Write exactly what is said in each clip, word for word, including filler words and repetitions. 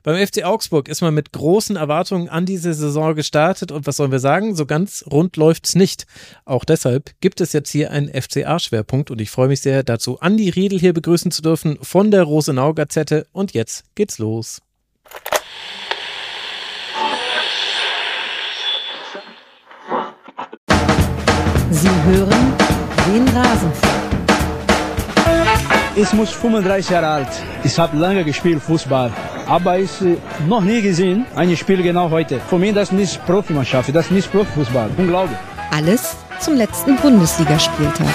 Beim F C Augsburg ist man mit großen Erwartungen an diese Saison gestartet und was sollen wir sagen, so ganz rund läuft's nicht. Auch deshalb gibt es jetzt hier einen F C A-Schwerpunkt und ich freue mich sehr, dazu Andi Riedel hier begrüßen zu dürfen von der Rosenau-Gazette und jetzt geht's los. Sie hören den Rasenfunk. Ich muss fünfunddreißig Jahre alt. Ich habe lange gespielt Fußball, aber ich äh, noch nie gesehen ein Spiel genau heute. Für mich das ist nicht Profimannschaft, das ist nicht Profifußball. Unglaublich. Alles zum letzten Bundesligaspieltag.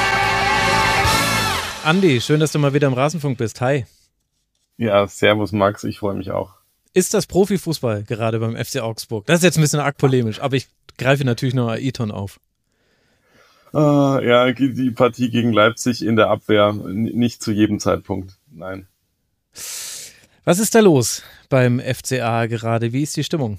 Andi, schön, dass du mal wieder im Rasenfunk bist. Hi. Ja, servus Max, ich freue mich auch. Ist das Profifußball gerade beim F C Augsburg? Das ist jetzt ein bisschen arg polemisch, aber ich greife natürlich noch Ayrton auf. Uh, ja, die Partie gegen Leipzig in der Abwehr, nicht zu jedem Zeitpunkt, nein. Was ist da los beim F C A gerade? Wie ist die Stimmung?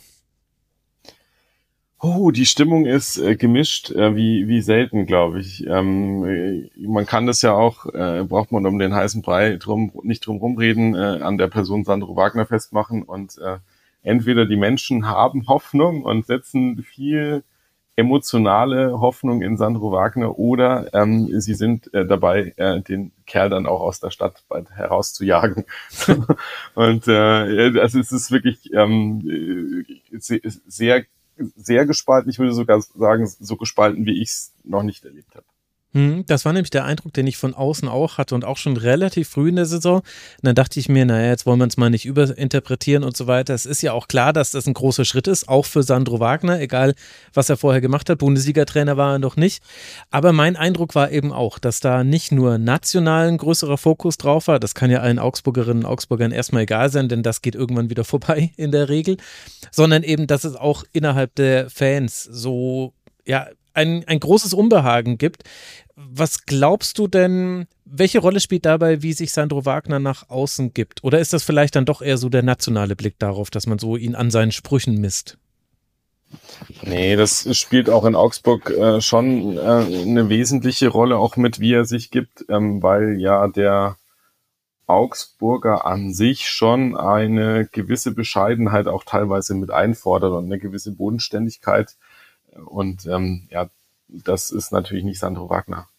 Oh, die Stimmung ist äh, gemischt, äh, wie wie selten, glaube ich. Ähm, äh, man kann das ja auch, äh, braucht man um den heißen Brei drum nicht drum rumreden, äh, an der Person Sandro Wagner festmachen und äh, entweder die Menschen haben Hoffnung und setzen viel emotionale Hoffnung in Sandro Wagner oder ähm, sie sind äh, dabei, äh, den Kerl dann auch aus der Stadt bald herauszujagen. Und äh, also es ist wirklich ähm, sehr, sehr gespalten. Ich würde sogar sagen, so gespalten, wie ich es noch nicht erlebt habe. Das war nämlich der Eindruck, den ich von außen auch hatte und auch schon relativ früh in der Saison. Und dann dachte ich mir, naja, jetzt wollen wir uns mal nicht überinterpretieren und so weiter. Es ist ja auch klar, dass das ein großer Schritt ist, auch für Sandro Wagner, egal was er vorher gemacht hat. Bundesliga-Trainer war er noch nicht. Aber mein Eindruck war eben auch, dass da nicht nur national ein größerer Fokus drauf war. Das kann ja allen Augsburgerinnen und Augsburgern erstmal egal sein, denn das geht irgendwann wieder vorbei in der Regel. Sondern eben, dass es auch innerhalb der Fans so, ja, Ein, ein großes Unbehagen gibt. Was glaubst du denn, welche Rolle spielt dabei, wie sich Sandro Wagner nach außen gibt? Oder ist das vielleicht dann doch eher so der nationale Blick darauf, dass man so ihn an seinen Sprüchen misst? Nee, das spielt auch in Augsburg äh, schon äh, eine wesentliche Rolle, auch mit wie er sich gibt, ähm, weil ja der Augsburger an sich schon eine gewisse Bescheidenheit auch teilweise mit einfordert und eine gewisse Bodenständigkeit. Und ähm, ja, das ist natürlich nicht Sandro Wagner.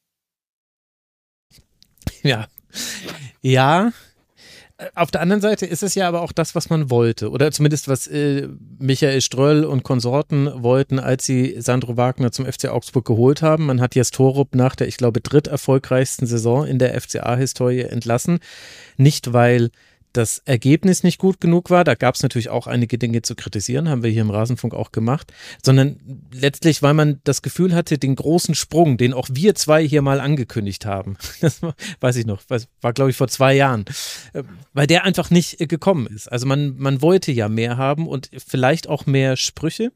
Ja, ja. Auf der anderen Seite ist es ja aber auch das, was man wollte. Oder zumindest was äh, Michael Ströll und Konsorten wollten, als sie Sandro Wagner zum F C Augsburg geholt haben. Man hat Jes Torup nach der, ich glaube, dritterfolgreichsten Saison in der F C A-Historie entlassen. Nicht, weil das Ergebnis nicht gut genug war, da gab es natürlich auch einige Dinge zu kritisieren, haben wir hier im Rasenfunk auch gemacht, sondern letztlich, weil man das Gefühl hatte, den großen Sprung, den auch wir zwei hier mal angekündigt haben, das war, weiß ich noch, war glaube ich vor zwei Jahren, weil der einfach nicht gekommen ist. Also man, man wollte ja mehr haben und vielleicht auch mehr Sprüche.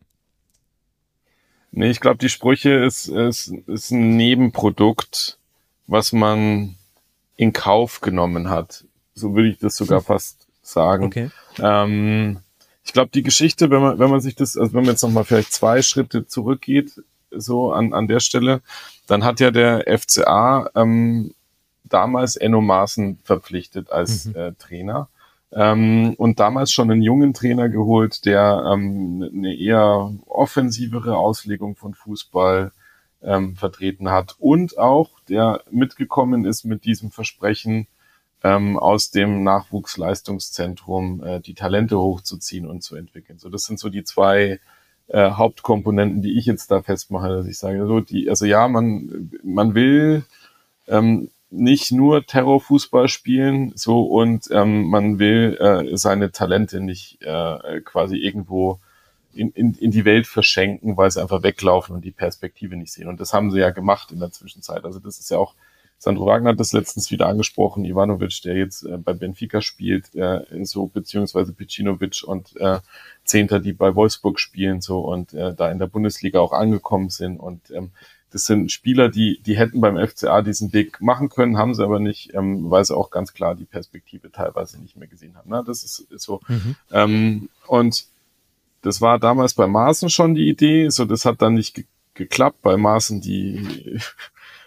Nee, ich glaube, die Sprüche ist, ist, ist ein Nebenprodukt, was man in Kauf genommen hat. So würde ich das sogar fast sagen. Okay. Ähm, ich glaube, die Geschichte, wenn man, wenn man sich das, also wenn man jetzt nochmal vielleicht zwei Schritte zurückgeht, so an, an der Stelle, dann hat ja der F C A ähm, damals Enno Maaßen verpflichtet als mhm. äh, Trainer ähm, und damals schon einen jungen Trainer geholt, der ähm, eine eher offensivere Auslegung von Fußball ähm, vertreten hat und auch der mitgekommen ist mit diesem Versprechen, Ähm, aus dem Nachwuchsleistungszentrum äh, die Talente hochzuziehen und zu entwickeln. So, das sind so die zwei äh, Hauptkomponenten, die ich jetzt da festmache, dass ich sage, so die, also ja, man man will ähm, nicht nur Terrorfußball spielen, so und ähm, man will äh, seine Talente nicht äh, quasi irgendwo in, in, in die Welt verschenken, weil sie einfach weglaufen und die Perspektive nicht sehen. Und das haben sie ja gemacht in der Zwischenzeit. Also das ist ja auch Sandro Wagner hat das letztens wieder angesprochen, Ivanovic, der jetzt äh, bei Benfica spielt, äh, so beziehungsweise Picinovic und äh, Zehnter, die bei Wolfsburg spielen, so und äh, da in der Bundesliga auch angekommen sind. Und ähm, das sind Spieler, die die hätten beim F C A diesen Weg machen können, haben sie aber nicht, ähm, weil sie auch ganz klar die Perspektive teilweise nicht mehr gesehen haben. Na, das ist, ist so. Mhm. Ähm, und das war damals bei Maaßen schon die Idee, so das hat dann nicht ge- geklappt, bei Maaßen die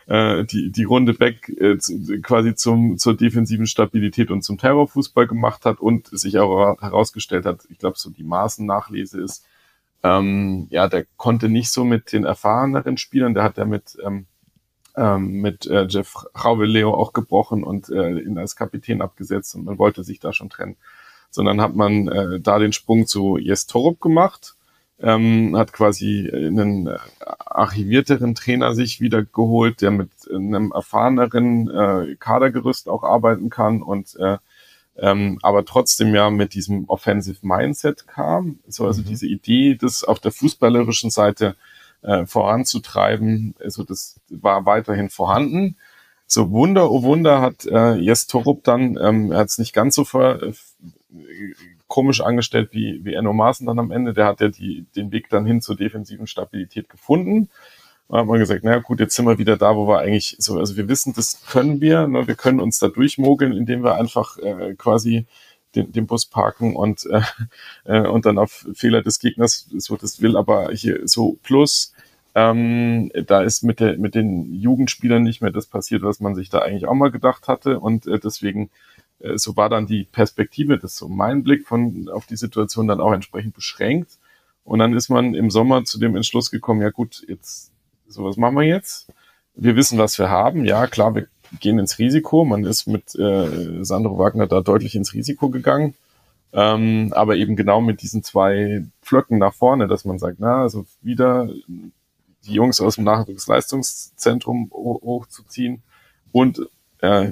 äh, die die Runde Beck äh, quasi zum zur defensiven Stabilität und zum Terrorfußball gemacht hat und sich auch herausgestellt hat, ich glaube, so die Maßen-Nachlese ist, ähm, ja, der konnte nicht so mit den erfahreneren Spielern, der hat ja mit ähm, ähm, mit äh, Jeff Raube-Leo auch gebrochen und äh, ihn als Kapitän abgesetzt und man wollte sich da schon trennen. Sondern hat man äh, da den Sprung zu Jes Torup gemacht, ähm, hat quasi einen äh, archivierteren Trainer sich wieder geholt, der mit einem erfahreneren äh, Kadergerüst auch arbeiten kann und äh, ähm, aber trotzdem ja mit diesem Offensive Mindset kam. So, also mhm. diese Idee, das auf der fußballerischen Seite äh, voranzutreiben, also das war weiterhin vorhanden. So Wunder, oh Wunder, hat äh, Jes Torup dann, ähm, er hat es nicht ganz so ver, äh, komisch angestellt wie, wie Enno Maaßen dann am Ende. Der hat ja die, den Weg dann hin zur defensiven Stabilität gefunden. Da hat man gesagt, naja gut, jetzt sind wir wieder da, wo wir eigentlich so, also wir wissen, das können wir, ne, wir können uns da durchmogeln, indem wir einfach äh, quasi den, den Bus parken und äh, äh, und dann auf Fehler des Gegners, so das will aber hier so plus, ähm, da ist mit der mit den Jugendspielern nicht mehr das passiert, was man sich da eigentlich auch mal gedacht hatte und äh, deswegen äh, so war dann die Perspektive, das ist so mein Blick von auf die Situation dann auch entsprechend beschränkt und dann ist man im Sommer zu dem Entschluss gekommen, ja gut, jetzt so, was machen wir jetzt? Wir wissen, was wir haben. Ja, klar, wir gehen ins Risiko. Man ist mit äh, Sandro Wagner da deutlich ins Risiko gegangen. Ähm, aber eben genau mit diesen zwei Pflöcken nach vorne, dass man sagt, na, also wieder die Jungs aus dem Nachwuchsleistungszentrum hochzuziehen und äh,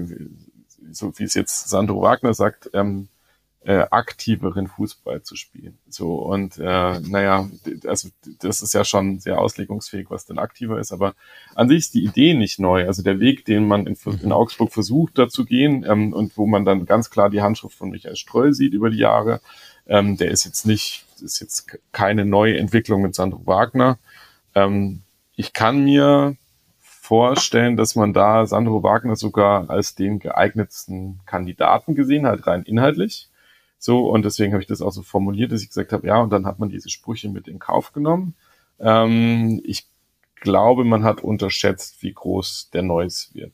so wie es jetzt Sandro Wagner sagt, ähm, äh, aktiveren Fußball zu spielen. So und äh, naja, also das ist ja schon sehr auslegungsfähig, was denn aktiver ist, aber an sich ist die Idee nicht neu. Also der Weg, den man in, in Augsburg versucht, da zu gehen ähm, und wo man dann ganz klar die Handschrift von Michael Ströll sieht über die Jahre, ähm, der ist jetzt nicht, ist jetzt keine neue Entwicklung mit Sandro Wagner. Ähm, ich kann mir vorstellen, dass man da Sandro Wagner sogar als den geeignetsten Kandidaten gesehen hat, rein inhaltlich. So, und deswegen habe ich das auch so formuliert, dass ich gesagt habe, ja, und dann hat man diese Sprüche mit in Kauf genommen. Ähm, ich glaube, man hat unterschätzt, wie groß der Neues wird.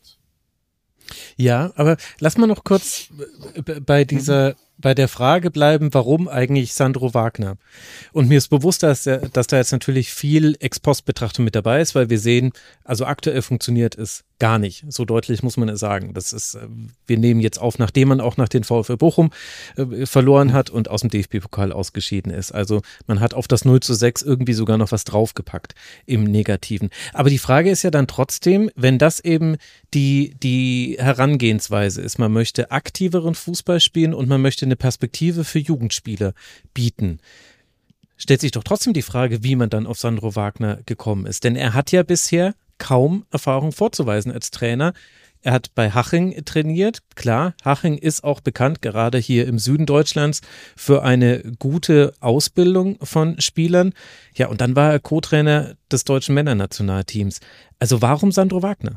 Ja, aber lass mal noch kurz bei dieser, bei der Frage bleiben, warum eigentlich Sandro Wagner? Und mir ist bewusst, dass, der, dass da jetzt natürlich viel Ex-Post-Betrachtung mit dabei ist, weil wir sehen, also aktuell funktioniert es gar nicht. So deutlich muss man es sagen. Das ist, wir nehmen jetzt auf, nachdem man auch nach den VfL Bochum äh, verloren hat und aus dem D F B-Pokal ausgeschieden ist. Also man hat auf das null zu sechs irgendwie sogar noch was draufgepackt im Negativen. Aber die Frage ist ja dann trotzdem, wenn das eben die, die Herangehensweise ist, man möchte aktiveren Fußball spielen und man möchte eine Perspektive für Jugendspieler bieten, stellt sich doch trotzdem die Frage, wie man dann auf Sandro Wagner gekommen ist. Denn er hat ja bisher kaum Erfahrung vorzuweisen als Trainer. Er hat bei Haching trainiert. Klar, Haching ist auch bekannt, gerade hier im Süden Deutschlands, für eine gute Ausbildung von Spielern. Ja, und dann war er Co-Trainer des deutschen Männernationalteams. Also warum Sandro Wagner?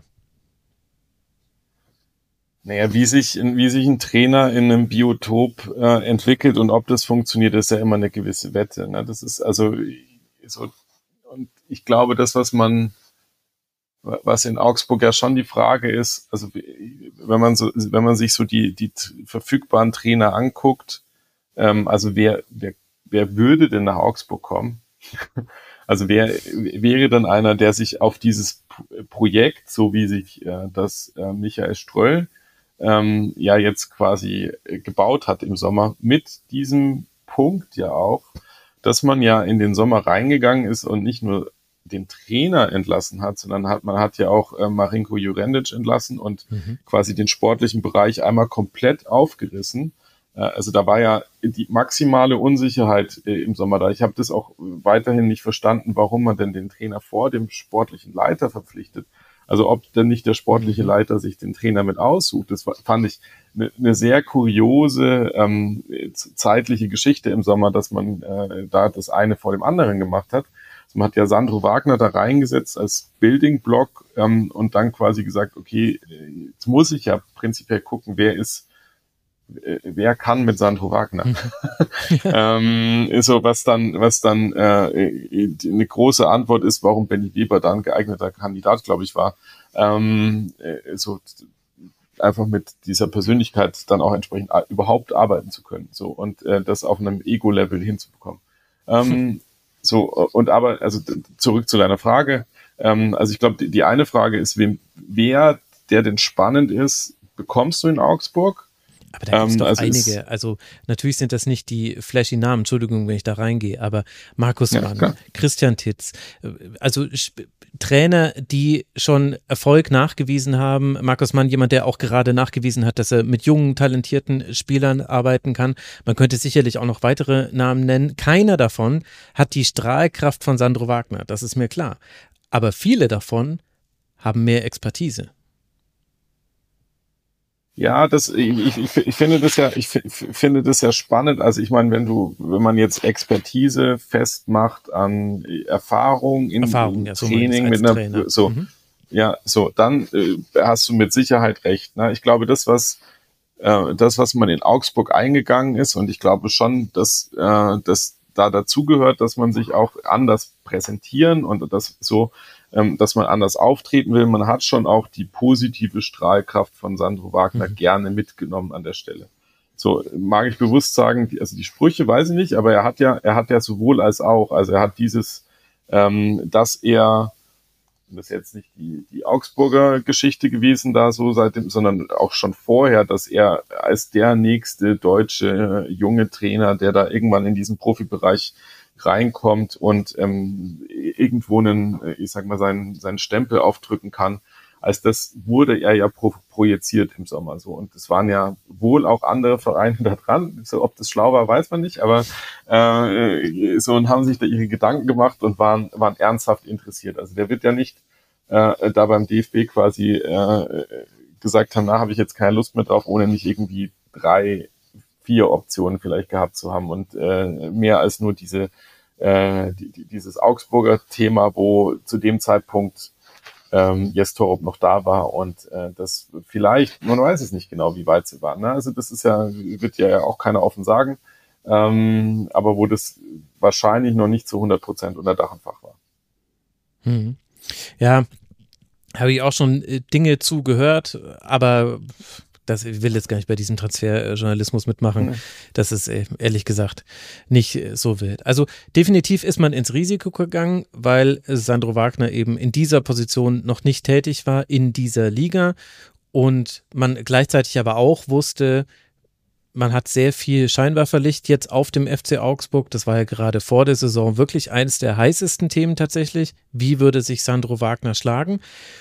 Naja, wie sich, wie sich ein Trainer in einem Biotop äh, entwickelt und ob das funktioniert, ist ja immer eine gewisse Wette. Ne? Das ist also so, und ich glaube, das, was man, was in Augsburg ja schon die Frage ist, also wenn man so, wenn man sich so die die verfügbaren Trainer anguckt, ähm, also wer wer wer würde denn nach Augsburg kommen? Also wer wäre dann einer, der sich auf dieses Projekt, so wie sich äh, das äh, Michael Ströll ähm, ja jetzt quasi gebaut hat im Sommer, mit diesem Punkt ja auch, dass man ja in den Sommer reingegangen ist und nicht nur den Trainer entlassen hat, sondern hat man hat ja auch äh, Marinko Jurendic entlassen und mhm. quasi den sportlichen Bereich einmal komplett aufgerissen. Äh, also da war ja die maximale Unsicherheit äh, im Sommer da. Ich habe das auch weiterhin nicht verstanden, warum man denn den Trainer vor dem sportlichen Leiter verpflichtet. Also ob denn nicht der sportliche Leiter sich den Trainer mit aussucht. Das war, fand ich eine ne sehr kuriose ähm, zeitliche Geschichte im Sommer, dass man äh, da das eine vor dem anderen gemacht hat. Also man hat ja Sandro Wagner da reingesetzt als Building-Block ähm, und dann quasi gesagt, okay, jetzt muss ich ja prinzipiell gucken, wer ist äh, wer kann mit Sandro Wagner? ähm, ist so, was dann, was dann äh, eine große Antwort ist, warum Benny Weber da ein geeigneter Kandidat, glaube ich, war. Ähm, äh, so einfach mit dieser Persönlichkeit dann auch entsprechend a- überhaupt arbeiten zu können, so und äh, das auf einem Ego-Level hinzubekommen. Ähm, so und aber also d- zurück zu deiner Frage. Ähm, also ich glaube, die, die eine Frage ist, wem, wer, der denn spannend ist, bekommst du in Augsburg? Aber da gibt es Ähm, doch also einige. ist- Also natürlich sind das nicht die flashy Namen, Entschuldigung, wenn ich da reingehe, aber Markus Ja, Mann, klar. Christian Titz, äh, also Sp- Trainer, die schon Erfolg nachgewiesen haben. Markus Mann, jemand, der auch gerade nachgewiesen hat, dass er mit jungen, talentierten Spielern arbeiten kann. Man könnte sicherlich auch noch weitere Namen nennen. Keiner davon hat die Strahlkraft von Sandro Wagner, das ist mir klar. Aber viele davon haben mehr Expertise. Ja, das, ich, ich, ich finde das ja, ich f- finde das ja spannend. Also ich meine, wenn du, wenn man jetzt Expertise festmacht an Erfahrung in, Erfahrung, im ja, so meine ich Training als mit einer, Trainer. so, Mhm. ja, so, dann äh, hast du mit Sicherheit recht. Ne? Ich glaube, das, was, äh, das, was man in Augsburg eingegangen ist, und ich glaube schon, dass, äh, dass da dazugehört, dass man sich auch anders präsentieren und das so, ähm, dass man anders auftreten will. Man hat schon auch die positive Strahlkraft von Sandro Wagner Mhm. gerne mitgenommen an der Stelle. So, mag ich bewusst sagen, die, also die Sprüche weiß ich nicht, aber er hat ja, er hat ja sowohl als auch, also er hat dieses, ähm, dass er, das ist jetzt nicht die, die Augsburger Geschichte gewesen da so seitdem, sondern auch schon vorher, dass er als der nächste deutsche äh, junge Trainer, der da irgendwann in diesen Profibereich reinkommt und ähm, irgendwo einen, äh, ich sag mal, seinen, seinen Stempel aufdrücken kann, als das wurde er ja pro, projiziert im Sommer so. Und es waren ja wohl auch andere Vereine da dran. So, ob das schlau war, weiß man nicht, aber äh, so und haben sich da ihre Gedanken gemacht und waren, waren ernsthaft interessiert. Also der wird ja nicht äh, da beim D F B quasi äh, gesagt haben, na, habe ich jetzt keine Lust mehr drauf, ohne nicht irgendwie drei, vier Optionen vielleicht gehabt zu haben und äh, mehr als nur diese äh, die, die, dieses Augsburger Thema, wo zu dem Zeitpunkt ähm, Jes Torup noch da war und äh, das vielleicht, man weiß es nicht genau, wie weit sie waren. Ne? Also das ist ja, wird ja auch keiner offen sagen, ähm, aber wo das wahrscheinlich noch nicht zu hundert Prozent unter Dach und Fach war. Mhm. Ja, habe ich auch schon äh, Dinge zugehört, aber das ich will jetzt gar nicht bei diesem Transferjournalismus mitmachen. Mhm. Das ist äh, ehrlich gesagt nicht äh, so wild. Also definitiv ist man ins Risiko gegangen, weil Sandro Wagner eben in dieser Position noch nicht tätig war in dieser Liga und man gleichzeitig aber auch wusste, man hat sehr viel Scheinwerferlicht jetzt auf dem F C Augsburg. Das war ja gerade vor der Saison wirklich eines der heißesten Themen tatsächlich. Wie würde sich Sandro Wagner schlagen?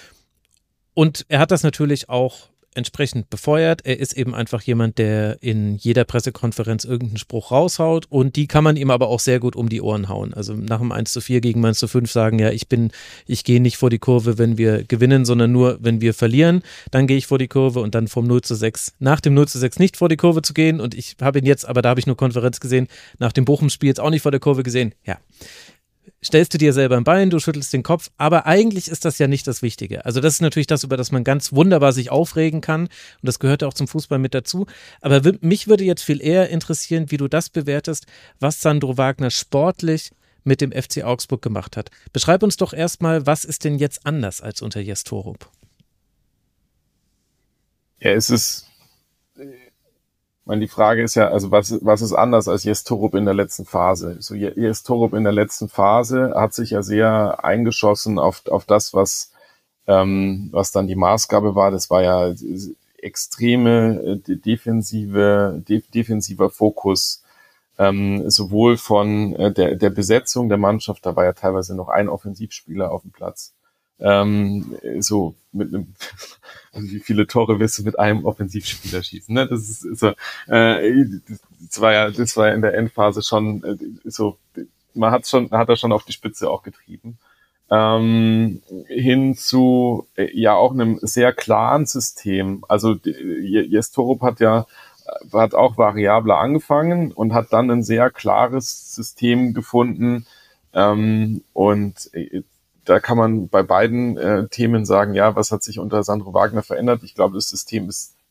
Und er hat das natürlich auch entsprechend befeuert. Er ist eben einfach jemand, der in jeder Pressekonferenz irgendeinen Spruch raushaut und die kann man ihm aber auch sehr gut um die Ohren hauen. Also nach dem eins zu vier gegen eins zu fünf sagen, ja, ich bin, ich gehe nicht vor die Kurve, wenn wir gewinnen, sondern nur, wenn wir verlieren, dann gehe ich vor die Kurve und dann vom null zu sechs, nach dem null zu sechs nicht vor die Kurve zu gehen und ich habe ihn jetzt, aber da habe ich nur Konferenz gesehen, nach dem Bochum-Spiel jetzt auch nicht vor der Kurve gesehen. Ja, stellst du dir selber ein Bein, du schüttelst den Kopf, aber eigentlich ist das ja nicht das Wichtige. Also das ist natürlich das, über das man ganz wunderbar sich aufregen kann und das gehört auch zum Fußball mit dazu. Aber w- mich würde jetzt viel eher interessieren, wie du das bewertest, was Sandro Wagner sportlich mit dem F C Augsburg gemacht hat. Beschreib uns doch erstmal, was ist denn jetzt anders als unter Jes Torup? Ja, es ist, ich meine, die Frage ist ja, also was, was ist anders als Jes Torup in der letzten Phase? So, Jes Torup in der letzten Phase hat sich ja sehr eingeschossen auf, auf das, was, ähm, was dann die Maßgabe war. Das war ja extreme äh, defensive, de, defensiver Fokus, ähm, sowohl von äh, der, der Besetzung der Mannschaft, da war ja teilweise noch ein Offensivspieler auf dem Platz. Ähm, so mit einem, also wie viele Tore wirst du mit einem Offensivspieler schießen? Ne? Das ist so, äh, das war ja, das war ja in der Endphase schon äh, so, man hat schon, hat er schon auf die Spitze auch getrieben. Ähm, hin zu äh, ja auch einem sehr klaren System. Also Jes Torup hat ja hat auch variabler angefangen und hat dann ein sehr klares System gefunden ähm, und äh, da kann man bei beiden äh, Themen sagen, ja, was hat sich unter Sandro Wagner verändert? Ich glaube, das System ist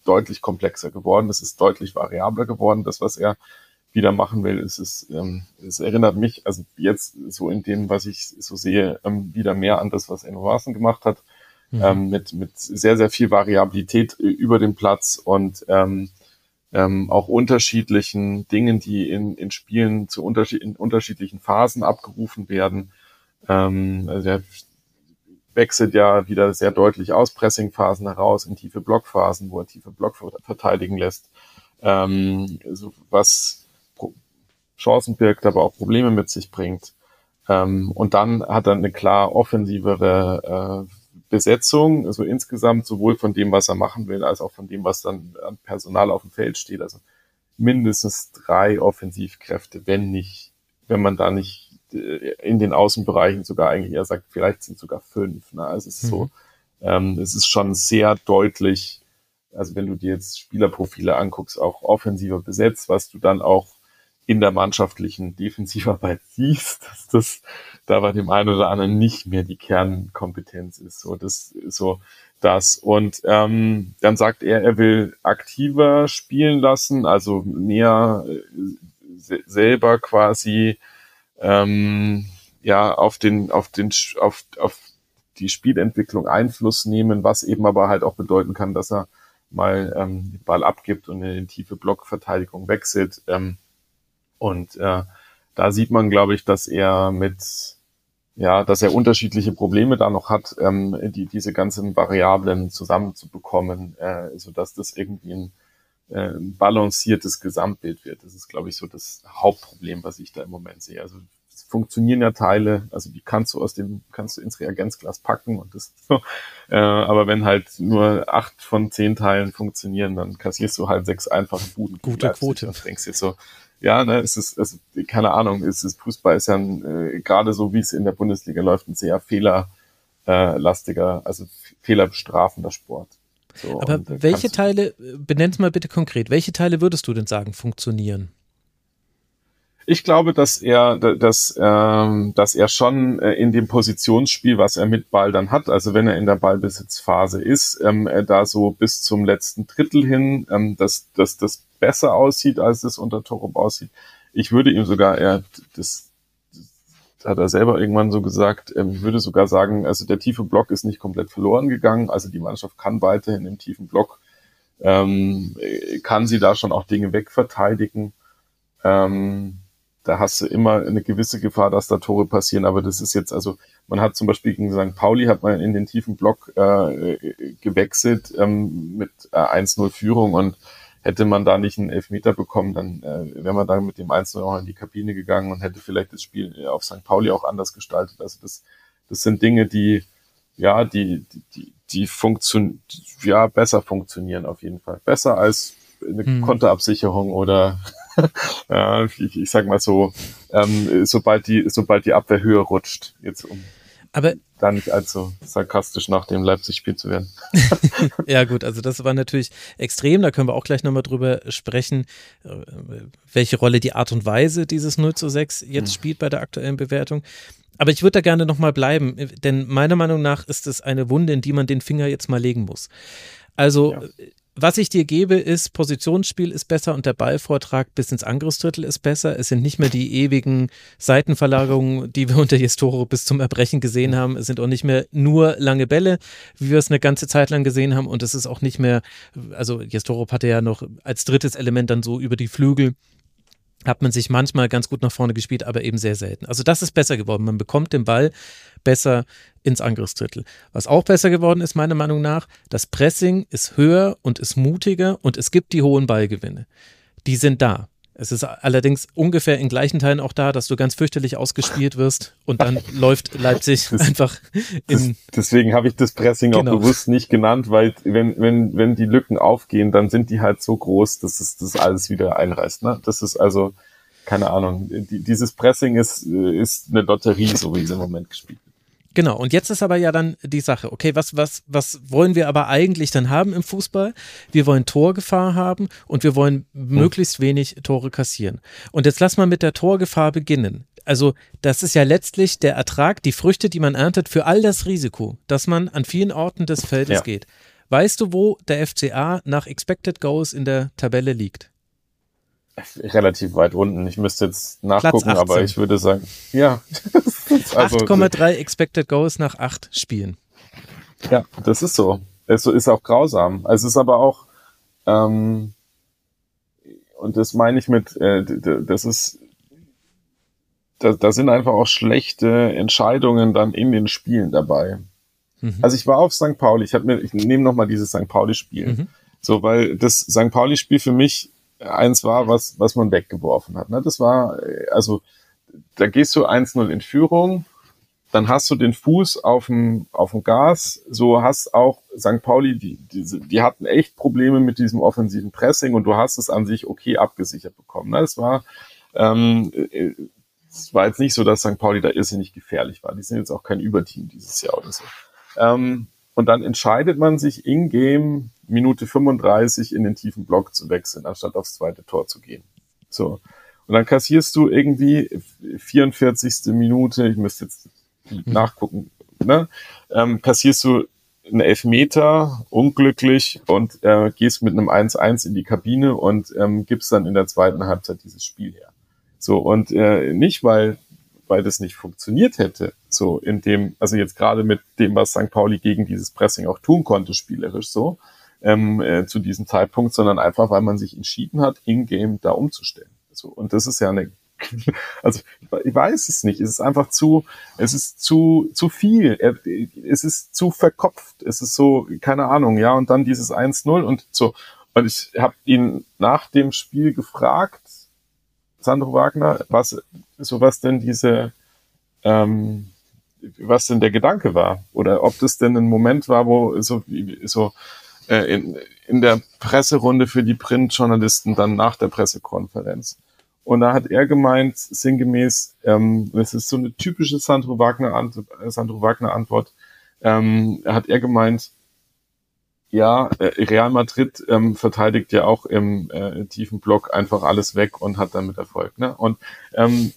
deutlich komplexer geworden, es ist deutlich variabler geworden, das, was er wieder machen will. Es ist, ähm, es erinnert mich, also jetzt so in dem, was ich so sehe, ähm, wieder mehr an das, was Enno Maaßen gemacht hat, mhm. ähm, mit, mit sehr, sehr viel Variabilität über den Platz und ähm, ähm, auch unterschiedlichen Dingen, die in, in Spielen zu unterschied- in unterschiedlichen Phasen abgerufen werden. Ähm, also er wechselt ja wieder sehr deutlich aus Pressingphasen heraus in tiefe Blockphasen, wo er tiefe Block verteidigen lässt, ähm, so was Pro- Chancen birgt, aber auch Probleme mit sich bringt. Ähm, und dann hat er eine klar offensivere äh, Besetzung, also insgesamt sowohl von dem, was er machen will, als auch von dem, was dann an Personal auf dem Feld steht. Also mindestens drei Offensivkräfte, wenn nicht, wenn man da nicht in den Außenbereichen sogar eigentlich eher sagt, vielleicht sind sogar fünf. Ne? Also es ist mhm. so, ähm, es ist schon sehr deutlich, also wenn du dir jetzt Spielerprofile anguckst, auch offensiver besetzt, was du dann auch in der mannschaftlichen Defensivarbeit siehst, dass das da bei dem einen oder anderen nicht mehr die Kernkompetenz ist. So, das ist so das. Und ähm, dann sagt er, er will aktiver spielen lassen, also mehr äh, selber quasi ähm, ja auf den auf den auf auf die Spielentwicklung Einfluss nehmen, was eben aber halt auch bedeuten kann, dass er mal ähm, den Ball abgibt und in die tiefe Blockverteidigung wechselt. Ähm, und äh, da sieht man, glaube ich, dass er mit ja, dass er unterschiedliche Probleme da noch hat, ähm, die diese ganzen Variablen zusammenzubekommen, äh, so dass das irgendwie ein äh, balanciertes Gesamtbild wird. Das ist, glaube ich, so das Hauptproblem, was ich da im Moment sehe. Also es funktionieren ja Teile, also die kannst du aus dem, kannst du ins Reagenzglas packen und das so. Äh, aber wenn halt nur acht von zehn Teilen funktionieren, dann kassierst du halt sechs einfache Buden. Gute Quote. Und denkst dir so, ja, ne, es ist, es, keine Ahnung, es ist Fußball ist ja ein, äh, gerade so wie es in der Bundesliga läuft, ein sehr fehlerlastiger, äh, also fehlerbestrafender Sport. So, aber welche Teile, benenn's mal bitte konkret, welche Teile würdest du denn sagen, funktionieren? Ich glaube, dass er, dass, ähm, dass er schon in dem Positionsspiel, was er mit Ball dann hat, also wenn er in der Ballbesitzphase ist, ähm, er da so bis zum letzten Drittel hin, ähm, dass, dass das besser aussieht, als es unter Torup aussieht. Ich würde ihm sogar, er, das, das hat er selber irgendwann so gesagt, ähm, ich würde sogar sagen, also der tiefe Block ist nicht komplett verloren gegangen, also die Mannschaft kann weiterhin im tiefen Block, ähm, kann sie da schon auch Dinge wegverteidigen. Ähm, da hast du immer eine gewisse Gefahr, dass da Tore passieren, aber das ist jetzt, also man hat zum Beispiel gegen Sankt Pauli hat man in den tiefen Block äh, gewechselt ähm, mit äh, eins null Führung und hätte man da nicht einen Elfmeter bekommen, dann äh, wäre man da mit dem eins null auch in die Kabine gegangen und hätte vielleicht das Spiel auf Sankt Pauli auch anders gestaltet. Also das, das sind Dinge, die ja, die, die, die, die funktionieren, ja, besser funktionieren auf jeden Fall. Besser als eine hm. Konterabsicherung oder ja, ich, ich sag mal so, ähm, sobald die, sobald die Abwehr höher rutscht, jetzt um aber da nicht allzu sarkastisch nach dem Leipzig-Spiel zu werden. Ja gut, also das war natürlich extrem, da können wir auch gleich nochmal drüber sprechen, welche Rolle die Art und Weise dieses null zu sechs jetzt hm. spielt bei der aktuellen Bewertung. Aber ich würde da gerne nochmal bleiben, denn meiner Meinung nach ist es eine Wunde, in die man den Finger jetzt mal legen muss. Also ja. Was ich dir gebe, ist, Positionsspiel ist besser und der Ballvortrag bis ins Angriffsdrittel ist besser. Es sind nicht mehr die ewigen Seitenverlagerungen, die wir unter Jestoro bis zum Erbrechen gesehen haben. Es sind auch nicht mehr nur lange Bälle, wie wir es eine ganze Zeit lang gesehen haben. Und es ist auch nicht mehr, also Jestoro hatte ja noch als drittes Element dann so über die Flügel, hat man sich manchmal ganz gut nach vorne gespielt, aber eben sehr selten. Also das ist besser geworden. Man bekommt den Ball besser ins Angriffsdrittel. Was auch besser geworden ist, meiner Meinung nach, das Pressing ist höher und ist mutiger und es gibt die hohen Ballgewinne. Die sind da. Es ist allerdings ungefähr in gleichen Teilen auch da, dass du ganz fürchterlich ausgespielt wirst und dann läuft Leipzig das, einfach in... Das, deswegen habe ich das Pressing genau. auch bewusst nicht genannt, weil wenn, wenn, wenn die Lücken aufgehen, dann sind die halt so groß, dass es das alles wieder einreißt. Ne? Das ist also, keine Ahnung, die, dieses Pressing ist, ist eine Lotterie, so wie es im Moment gespielt wird. Genau, und jetzt ist aber ja dann die Sache, okay, was, was, was wollen wir aber eigentlich dann haben im Fußball? Wir wollen Torgefahr haben und wir wollen hm. möglichst wenig Tore kassieren. Und jetzt lass mal mit der Torgefahr beginnen. Also das ist ja letztlich der Ertrag, die Früchte, die man erntet für all das Risiko, dass man an vielen Orten des Feldes ja. geht. Weißt du, wo der F C A nach Expected Goals in der Tabelle liegt? Relativ weit unten. Ich müsste jetzt nachgucken, aber ich würde sagen, ja. Also, acht Komma drei Expected Goals nach acht Spielen. Ja, das ist so. Es ist auch grausam. Es ist aber auch, ähm, und das meine ich mit, äh, das ist, da, da sind einfach auch schlechte Entscheidungen dann in den Spielen dabei. Mhm. Also ich war auf Sankt Pauli, ich habe mir, ich nehme nochmal dieses Sankt Pauli-Spiel. Mhm. So, weil das Sankt Pauli-Spiel für mich eins war, was, was man weggeworfen hat. Ne? Das war, also, da gehst du eins null in Führung, dann hast du den Fuß auf dem, auf dem Gas, so hast auch Sankt Pauli, die, die, die hatten echt Probleme mit diesem offensiven Pressing und du hast es an sich okay abgesichert bekommen. Ne? Es war, ähm, es war jetzt nicht so, dass Sankt Pauli da irrsinnig gefährlich war. Die sind jetzt auch kein Überteam dieses Jahr oder so. Ähm, und dann entscheidet man sich in-game Minute fünfunddreißig in den tiefen Block zu wechseln, anstatt aufs zweite Tor zu gehen. So. Und dann kassierst du irgendwie vierundvierzigste Minute, ich müsste jetzt nachgucken, ne? Ähm, kassierst du einen Elfmeter, unglücklich, und äh, gehst mit einem eins eins in die Kabine und ähm, gibst dann in der zweiten Halbzeit dieses Spiel her. So, und äh, nicht, weil weil das nicht funktioniert hätte, so in dem, also jetzt gerade mit dem, was Sankt Pauli gegen dieses Pressing auch tun konnte, spielerisch so, ähm, äh, zu diesem Zeitpunkt, sondern einfach, weil man sich entschieden hat, in-game da umzustellen. So, und das ist ja eine, also ich weiß es nicht, es ist einfach zu, es ist zu zu viel, es ist zu verkopft, es ist so, keine Ahnung, ja, und dann dieses eins null und so. Und ich habe ihn nach dem Spiel gefragt, Sandro Wagner, was so was denn diese, ähm, was denn der Gedanke war, oder ob das denn ein Moment war, wo so so äh, in, in der Presserunde für die Printjournalisten dann nach der Pressekonferenz. Und da hat er gemeint, sinngemäß, ähm, das ist so eine typische Sandro Wagner Ant- Sandro Wagner Antwort, ähm, hat er gemeint, ja, äh, Real Madrid ähm, verteidigt ja auch im äh, tiefen Block einfach alles weg und hat damit Erfolg. Ne? Und ähm,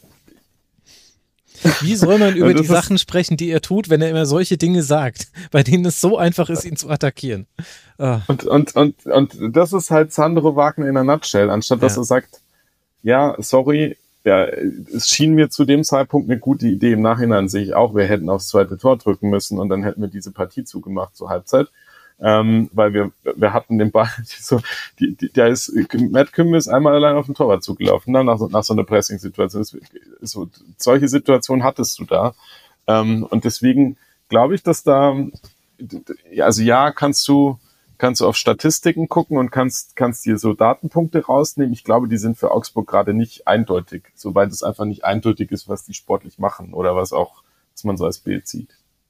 wie soll man über die Sachen sprechen, die er tut, wenn er immer solche Dinge sagt, bei denen es so einfach ist, ihn zu attackieren? Ah. Und, und, und, und das ist halt Sandro Wagner in der Nutshell, anstatt dass ja. er sagt, ja, sorry, ja, es schien mir zu dem Zeitpunkt eine gute Idee. Im Nachhinein sehe ich auch, wir hätten aufs zweite Tor drücken müssen und dann hätten wir diese Partie zugemacht zur Halbzeit. Ähm, weil wir wir hatten den Ball, so, die, die, der ist, Matt Kümmel ist einmal allein auf den Torwart zugelaufen, ne, nach, so, nach so einer Pressing-Situation. So, solche Situationen hattest du da. Ähm, und deswegen glaube ich, dass da, also ja, kannst du kannst du auf Statistiken gucken und kannst kannst dir so Datenpunkte rausnehmen. Ich glaube, die sind für Augsburg gerade nicht eindeutig, soweit es einfach nicht eindeutig ist, was die sportlich machen oder was auch, was man so als Bild sieht.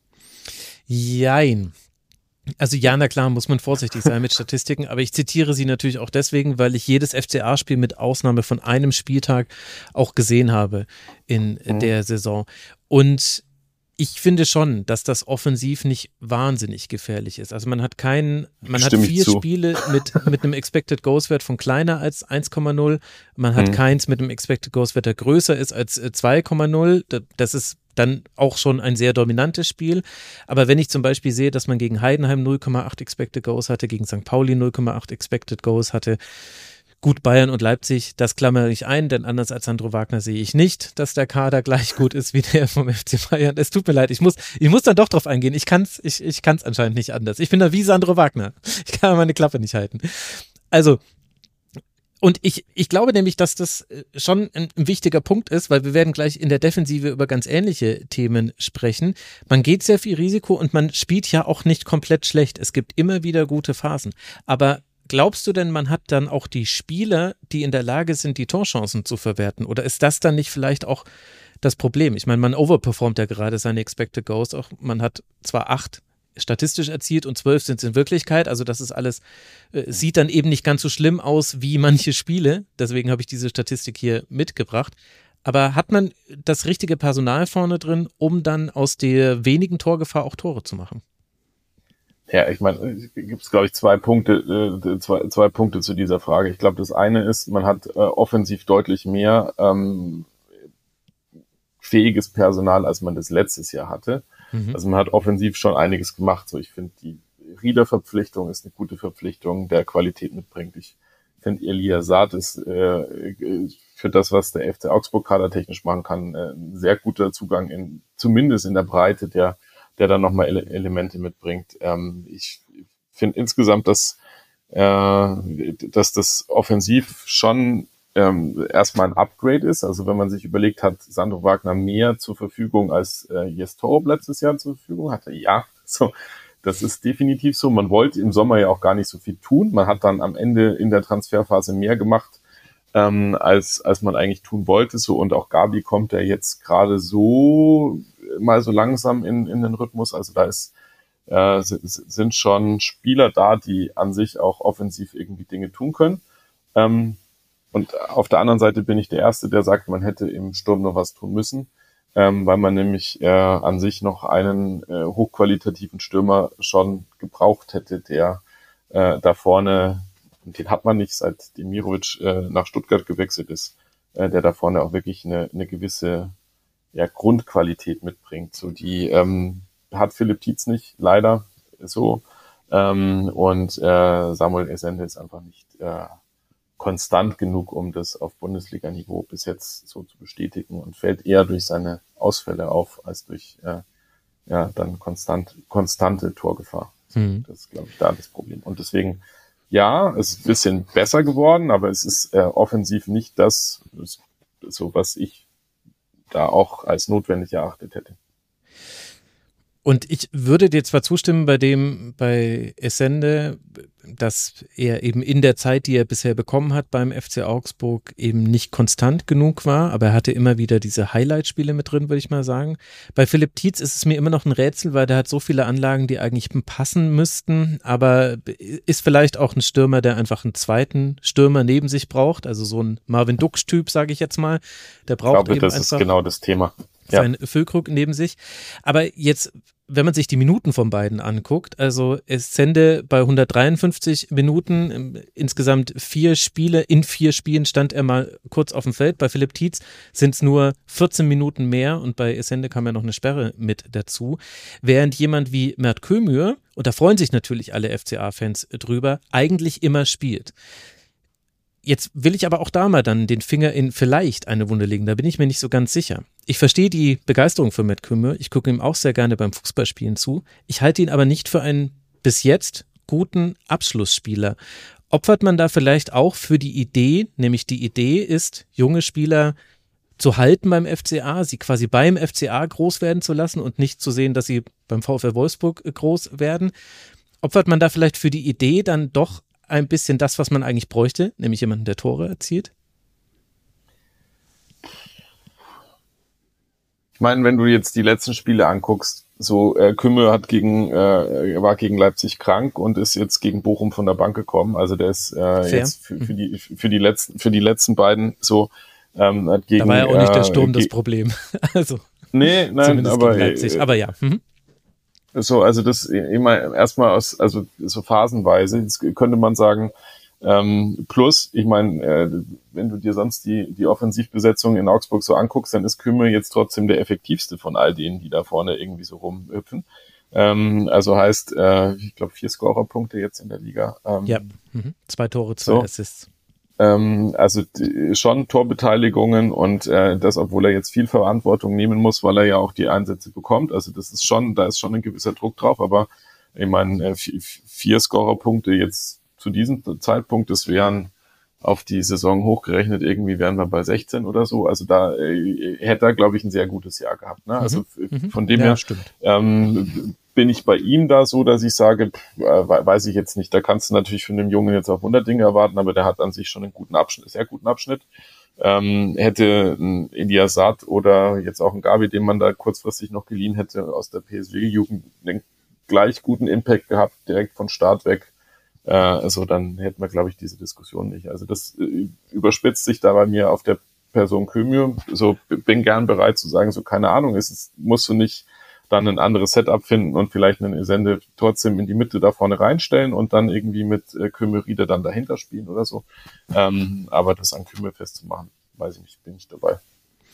Jein. Also ja, na klar, muss man vorsichtig sein mit Statistiken, aber ich zitiere sie natürlich auch deswegen, weil ich jedes F C A-Spiel mit Ausnahme von einem Spieltag auch gesehen habe in mhm. der Saison. Und ich finde schon, dass das offensiv nicht wahnsinnig gefährlich ist. Also man hat keinen, man hat vier Spiele mit, mit einem Expected Goals Wert von kleiner als eins Komma null. Man hat mhm. keins mit einem Expected Goals Wert, der größer ist als zwei Komma null. Das ist dann auch schon ein sehr dominantes Spiel. Aber wenn ich zum Beispiel sehe, dass man gegen Heidenheim null Komma acht Expected Goals hatte, gegen Sankt Pauli null Komma acht Expected Goals hatte, gut, Bayern und Leipzig, das klammere ich ein, denn anders als Sandro Wagner sehe ich nicht, dass der Kader gleich gut ist wie der vom F C Bayern. Es tut mir leid, ich muss, ich muss dann doch drauf eingehen. Ich kann's, ich, ich kann's anscheinend nicht anders. Ich bin da wie Sandro Wagner. Ich kann meine Klappe nicht halten. Also, und ich, ich glaube nämlich, dass das schon ein, ein wichtiger Punkt ist, weil wir werden gleich in der Defensive über ganz ähnliche Themen sprechen. Man geht sehr viel Risiko und man spielt ja auch nicht komplett schlecht. Es gibt immer wieder gute Phasen. Aber glaubst du denn, man hat dann auch die Spieler, die in der Lage sind, die Torchancen zu verwerten? Oder ist das dann nicht vielleicht auch das Problem? Ich meine, man overperformt ja gerade seine Expected Goals. Auch man hat zwar acht statistisch erzielt und zwölf sind es in Wirklichkeit. Also das ist alles, äh, sieht dann eben nicht ganz so schlimm aus wie manche Spiele. Deswegen habe ich diese Statistik hier mitgebracht. Aber hat man das richtige Personal vorne drin, um dann aus der wenigen Torgefahr auch Tore zu machen? Ja, ich meine, gibt es, glaube ich, zwei Punkte, äh, zwei, zwei Punkte zu dieser Frage. Ich glaube, das eine ist, man hat äh, offensiv deutlich mehr ähm, fähiges Personal, als man das letztes Jahr hatte. Mhm. Also man hat offensiv schon einiges gemacht. So, ich finde, die Rieder-Verpflichtung ist eine gute Verpflichtung, der Qualität mitbringt. Ich finde, Elia Saad ist äh, für das, was der F C Augsburg kadertechnisch machen kann, äh, ein sehr guter Zugang, in zumindest in der Breite, der der dann nochmal Ele- Elemente mitbringt. Ähm, ich finde insgesamt, dass, äh, dass das offensiv schon ähm, erstmal ein Upgrade ist. Also wenn man sich überlegt, hat Sandro Wagner mehr zur Verfügung als äh, Jes Torup letztes Jahr zur Verfügung hatte? Ja, so. Das ist definitiv so. Man wollte im Sommer ja auch gar nicht so viel tun. Man hat dann am Ende in der Transferphase mehr gemacht, ähm, als als man eigentlich tun wollte. So, und auch Gabi kommt ja jetzt gerade so mal so langsam in in den Rhythmus. Also da ist äh, sind schon Spieler da, die an sich auch offensiv irgendwie Dinge tun können. Ähm, und auf der anderen Seite bin ich der Erste, der sagt, man hätte im Sturm noch was tun müssen. Ähm, weil man nämlich äh, an sich noch einen äh, hochqualitativen Stürmer schon gebraucht hätte, der äh, da vorne, und den hat man nicht, seit Demirovic äh, nach Stuttgart gewechselt ist, äh, der da vorne auch wirklich eine, eine gewisse ja, Grundqualität mitbringt. So die ähm, hat Philipp Tietz nicht, leider so. Ähm, und äh, Samuel Essende ist einfach nicht äh, konstant genug, um das auf Bundesliga-Niveau bis jetzt so zu bestätigen, und fällt eher durch seine Ausfälle auf, als durch äh, ja dann konstant konstante Torgefahr. Mhm. Das ist, glaube ich, da das Problem. Und deswegen, ja, es ist ein bisschen besser geworden, aber es ist äh, offensiv nicht das, so was ich da auch als notwendig erachtet hätte. Und ich würde dir zwar zustimmen bei dem, bei Essende, dass er eben in der Zeit, die er bisher bekommen hat beim F C Augsburg, eben nicht konstant genug war, aber er hatte immer wieder diese Highlight-Spiele mit drin, würde ich mal sagen. Bei Philipp Tietz ist es mir immer noch ein Rätsel, weil der hat so viele Anlagen, die eigentlich passen müssten, aber ist vielleicht auch ein Stürmer, der einfach einen zweiten Stürmer neben sich braucht, also so ein Marvin Duksch-Typ, sage ich jetzt mal. Der braucht ich glaube, eben das einfach ist genau das Thema. Ja. Sein Füllkrug neben sich. Aber jetzt, wenn man sich die Minuten von beiden anguckt, also Essende bei hundertdreiundfünfzig Minuten, insgesamt vier Spiele, in vier Spielen stand er mal kurz auf dem Feld. Bei Philipp Tietz sind es nur vierzehn Minuten mehr, und bei Essende kam ja noch eine Sperre mit dazu. Während jemand wie Mert Kömür, und da freuen sich natürlich alle F C A-Fans drüber, eigentlich immer spielt. Jetzt will ich aber auch da mal dann den Finger in vielleicht eine Wunde legen, da bin ich mir nicht so ganz sicher. Ich verstehe die Begeisterung für Mert Kömür, ich gucke ihm auch sehr gerne beim Fußballspielen zu, ich halte ihn aber nicht für einen bis jetzt guten Abschlussspieler. Opfert man da vielleicht auch für die Idee, nämlich die Idee ist, junge Spieler zu halten beim F C A, sie quasi beim F C A groß werden zu lassen und nicht zu sehen, dass sie beim VfL Wolfsburg groß werden. Opfert man da vielleicht für die Idee dann doch ein bisschen das, was man eigentlich bräuchte, nämlich jemanden, der Tore erzielt? Ich meine, wenn du jetzt die letzten Spiele anguckst, so äh, Kümmel hat gegen äh, war gegen Leipzig krank und ist jetzt gegen Bochum von der Bank gekommen. Also der ist äh, jetzt für, für die für die letzten für die letzten beiden so ähm, hat gegen. Da war ja auch nicht der Sturm äh, das Problem. Also nee, nein, aber Leipzig. Aber ja. Mhm. So, also das immer erstmal aus, also so phasenweise, jetzt könnte man sagen, ähm, plus, ich meine, äh, wenn du dir sonst die die Offensivbesetzung in Augsburg so anguckst, dann ist Kümmel jetzt trotzdem der effektivste von all denen, die da vorne irgendwie so rumhüpfen. Ähm, also heißt, äh, ich glaube, vier Scorerpunkte jetzt in der Liga. Ähm, ja, mhm. zwei Tore, zwei so. Assists. Ähm, also die, schon Torbeteiligungen, und äh, das, obwohl er jetzt viel Verantwortung nehmen muss, weil er ja auch die Einsätze bekommt. Also das ist schon, da ist schon ein gewisser Druck drauf, aber ich meine, äh, vier, vier Scorerpunkte jetzt zu diesem Zeitpunkt, das wären auf die Saison hochgerechnet, irgendwie wären wir bei sechzehn oder so. Also da äh, hätte er, glaube ich, ein sehr gutes Jahr gehabt. Ne? Also mhm. von dem ja, her stimmt. Ähm, bin ich bei ihm da so, dass ich sage, pff, äh, weiß ich jetzt nicht, da kannst du natürlich von dem Jungen jetzt auch hundert Dinge erwarten, aber der hat an sich schon einen guten Abschnitt, sehr guten Abschnitt. Ähm, hätte ein Elia Saad oder jetzt auch ein Gabi, den man da kurzfristig noch geliehen hätte aus der P S V-Jugend, einen gleich guten Impact gehabt, direkt von Start weg. Äh, also dann hätten wir, glaube ich, diese Diskussion nicht. Also das äh, überspitzt sich da bei mir auf der Person Kömür. So bin gern bereit zu sagen, so keine Ahnung, es ist, musst du nicht dann ein anderes Setup finden und vielleicht einen Essende trotzdem in die Mitte da vorne reinstellen und dann irgendwie mit äh, Kümmel Rieder dann dahinter spielen oder so. Ähm, aber das an Kümmel festzumachen, weiß ich nicht, bin ich dabei.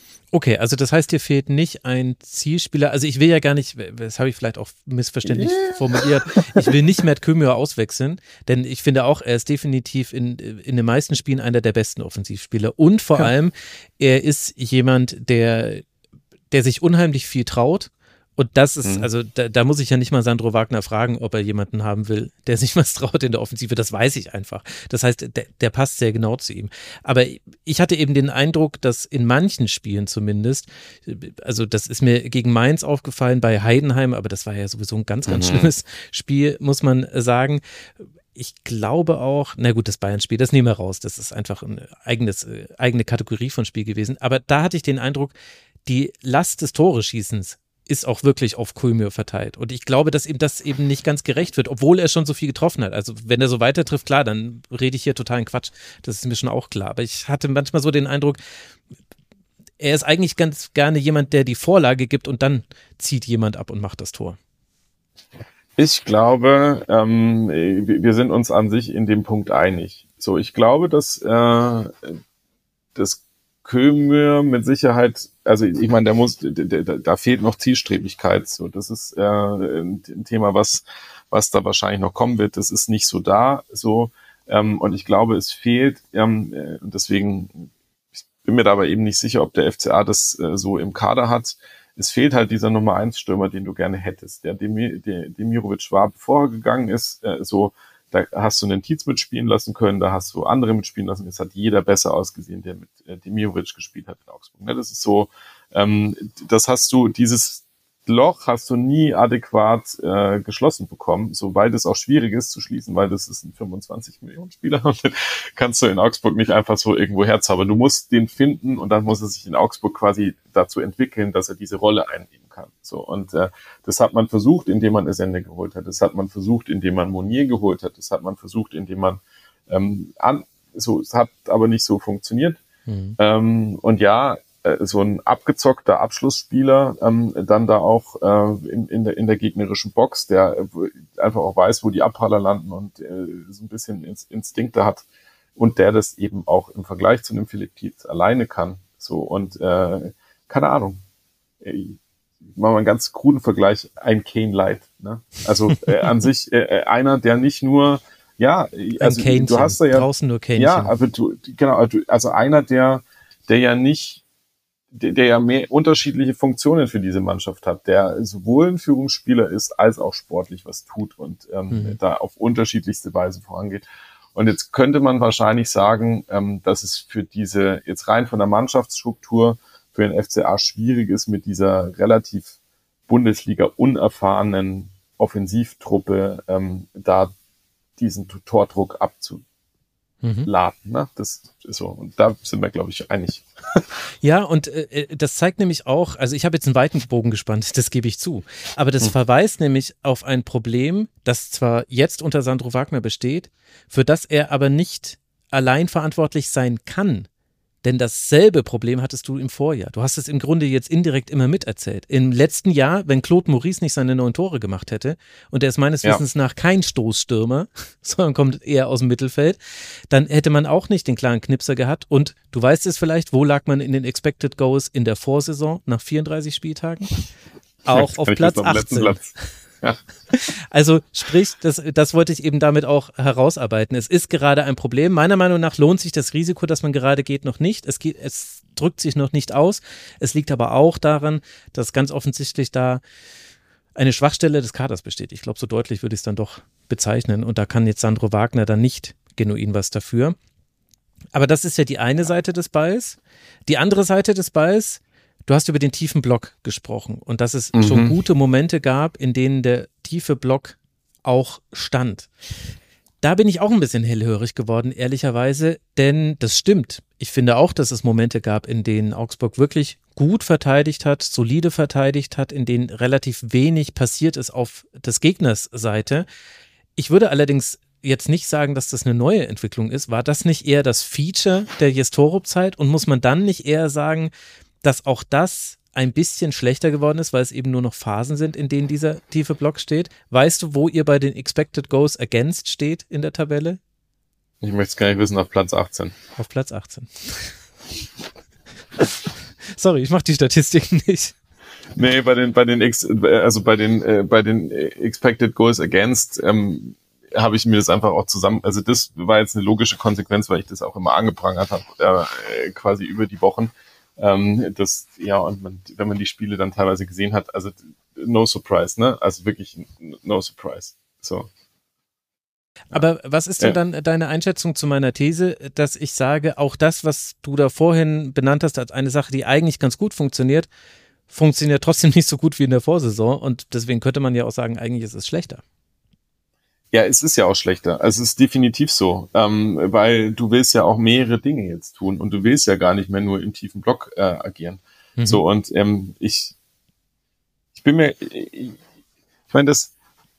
Okay, also das heißt, dir fehlt nicht ein Zielspieler. Also ich will ja gar nicht, das habe ich vielleicht auch missverständlich yeah. formuliert, ich will nicht Mert Kömür auswechseln, denn ich finde auch, er ist definitiv in, in den meisten Spielen einer der besten Offensivspieler und vor ja. allem, er ist jemand, der, der sich unheimlich viel traut. Und das ist, mhm. also da, da muss ich ja nicht mal Sandro Wagner fragen, ob er jemanden haben will, der sich was traut in der Offensive. Das weiß ich einfach. Das heißt, der, der passt sehr genau zu ihm. Aber ich hatte eben den Eindruck, dass in manchen Spielen zumindest, also das ist mir gegen Mainz aufgefallen, bei Heidenheim, aber das war ja sowieso ein ganz, ganz mhm. schlimmes Spiel, muss man sagen. Ich glaube auch, na gut, das Bayern-Spiel, das nehmen wir raus. Das ist einfach eine eigenes, eigene Kategorie von Spiel gewesen. Aber da hatte ich den Eindruck, die Last des Tore-Schießens ist auch wirklich auf Kömür verteilt. Und ich glaube, dass ihm das eben nicht ganz gerecht wird, obwohl er schon so viel getroffen hat. Also wenn er so weiter trifft, klar, dann rede ich hier totalen Quatsch. Das ist mir schon auch klar. Aber ich hatte manchmal so den Eindruck, er ist eigentlich ganz gerne jemand, der die Vorlage gibt und dann zieht jemand ab und macht das Tor. Ich glaube, ähm, wir sind uns an sich in dem Punkt einig. So, ich glaube, dass äh, das Kömür mit Sicherheit, also ich meine, der muss, der, der, da fehlt noch Zielstrebigkeit. So, das ist äh, ein Thema, was was da wahrscheinlich noch kommen wird. Das ist nicht so da. So ähm, und ich glaube, es fehlt. Ähm, und deswegen ich bin mir da aber eben nicht sicher, ob der F C A das äh, so im Kader hat. Es fehlt halt dieser Nummer eins Stürmer, den du gerne hättest. Der Demir, der Demirovic war, bevor er gegangen ist, äh, so. Da hast du einen Tietz mitspielen lassen können, da hast du andere mitspielen lassen. Es hat jeder besser ausgesehen, der mit äh, Demirovic gespielt hat in Augsburg. Ne? Das ist so, ähm, das hast du, dieses Loch hast du nie adäquat äh, geschlossen bekommen, so weil das auch schwierig ist zu schließen, weil das ist ein fünfundzwanzig Millionen Spieler und den kannst du in Augsburg nicht einfach so irgendwo herzaubern. Du musst den finden und dann muss er sich in Augsburg quasi dazu entwickeln, dass er diese Rolle einnehmen kann. So und äh, das hat man versucht, indem man Essende geholt hat. Das hat man versucht, indem man Monier geholt hat. Das hat man versucht, indem man ähm, an, so, es hat aber nicht so funktioniert. Mhm. Ähm, und ja, so ein abgezockter Abschlussspieler, ähm, dann da auch äh, in, in, der, in der gegnerischen Box, der einfach auch weiß, wo die Abpraller landen und äh, so ein bisschen Instinkte hat und der das eben auch im Vergleich zu einem Philipp Tietz alleine kann. So und äh, keine Ahnung, ich mache mal einen ganz kruden Vergleich, ein Kane Light. Ne? Also äh, an sich äh, einer, der nicht nur, ja, also ein du hast da ja draußen nur Kähnchen. Ja, aber du, genau, also einer, der, der ja nicht Der, der ja mehr unterschiedliche Funktionen für diese Mannschaft hat, der sowohl ein Führungsspieler ist, als auch sportlich was tut und ähm, mhm. da auf unterschiedlichste Weise vorangeht. Und jetzt könnte man wahrscheinlich sagen, ähm, dass es für diese, jetzt rein von der Mannschaftsstruktur, für den F C A schwierig ist, mit dieser relativ Bundesliga unerfahrenen Offensivtruppe ähm, da diesen Tordruck abzu Mhm. laden, ne? Das ist so. Und da sind wir, glaube ich, einig. Ja, und äh, das zeigt nämlich auch, also ich habe jetzt einen weiten Bogen gespannt, das gebe ich zu, aber das mhm. verweist nämlich auf ein Problem, das zwar jetzt unter Sandro Wagner besteht, für das er aber nicht allein verantwortlich sein kann. Denn dasselbe Problem hattest du im Vorjahr. Du hast es im Grunde jetzt indirekt immer miterzählt. Im letzten Jahr, wenn Claude Maurice nicht seine neun Tore gemacht hätte, und er ist meines ja. Wissens nach kein Stoßstürmer, sondern kommt eher aus dem Mittelfeld, dann hätte man auch nicht den klaren Knipser gehabt. Und du weißt es vielleicht, wo lag man in den Expected Goals in der Vorsaison nach vierunddreißig Spieltagen? Auch auf Platz achtzehn. Platz. Ja. Also sprich, das, das wollte ich eben damit auch herausarbeiten. Es ist gerade ein Problem. Meiner Meinung nach lohnt sich das Risiko, das man gerade geht, noch nicht. Es geht, es drückt sich noch nicht aus. Es liegt aber auch daran, dass ganz offensichtlich da eine Schwachstelle des Kaders besteht. Ich glaube, so deutlich würde ich es dann doch bezeichnen. Und da kann jetzt Sandro Wagner dann nicht genuin was dafür. Aber das ist ja die eine Seite des Balls. Die andere Seite des Balls, du hast über den tiefen Block gesprochen und dass es mhm. schon gute Momente gab, in denen der tiefe Block auch stand. Da bin ich auch ein bisschen hellhörig geworden, ehrlicherweise, denn das stimmt. Ich finde auch, dass es Momente gab, in denen Augsburg wirklich gut verteidigt hat, solide verteidigt hat, in denen relativ wenig passiert ist auf des Gegners Seite. Ich würde allerdings jetzt nicht sagen, dass das eine neue Entwicklung ist. War das nicht eher das Feature der Jestorup-Zeit und muss man dann nicht eher sagen, dass auch das ein bisschen schlechter geworden ist, weil es eben nur noch Phasen sind, in denen dieser tiefe Block steht? Weißt du, wo ihr bei den Expected Goals Against steht in der Tabelle? Ich möchte es gar nicht wissen, auf Platz achtzehn. Auf Platz achtzehn. Sorry, ich mache die Statistiken nicht. Nee, bei den, bei den, Ex, also bei den, äh, bei den Expected Goals Against, ähm, habe ich mir das einfach auch zusammen, also das war jetzt eine logische Konsequenz, weil ich das auch immer angeprangert habe, äh, quasi über die Wochen. Ähm, das, ja, und man, wenn man die Spiele dann teilweise gesehen hat, also no surprise, ne? Also wirklich no surprise. So. Aber was ist denn dann deine Einschätzung zu meiner These, dass ich sage, auch das, was du da vorhin benannt hast, als eine Sache, die eigentlich ganz gut funktioniert, funktioniert trotzdem nicht so gut wie in der Vorsaison und deswegen könnte man ja auch sagen, eigentlich ist es schlechter. Ja, es ist ja auch schlechter. Also es ist definitiv so, ähm, weil du willst ja auch mehrere Dinge jetzt tun und du willst ja gar nicht mehr nur im tiefen Block äh, agieren. Mhm. So und ähm, ich, ich bin mir, ich, ich meine, das,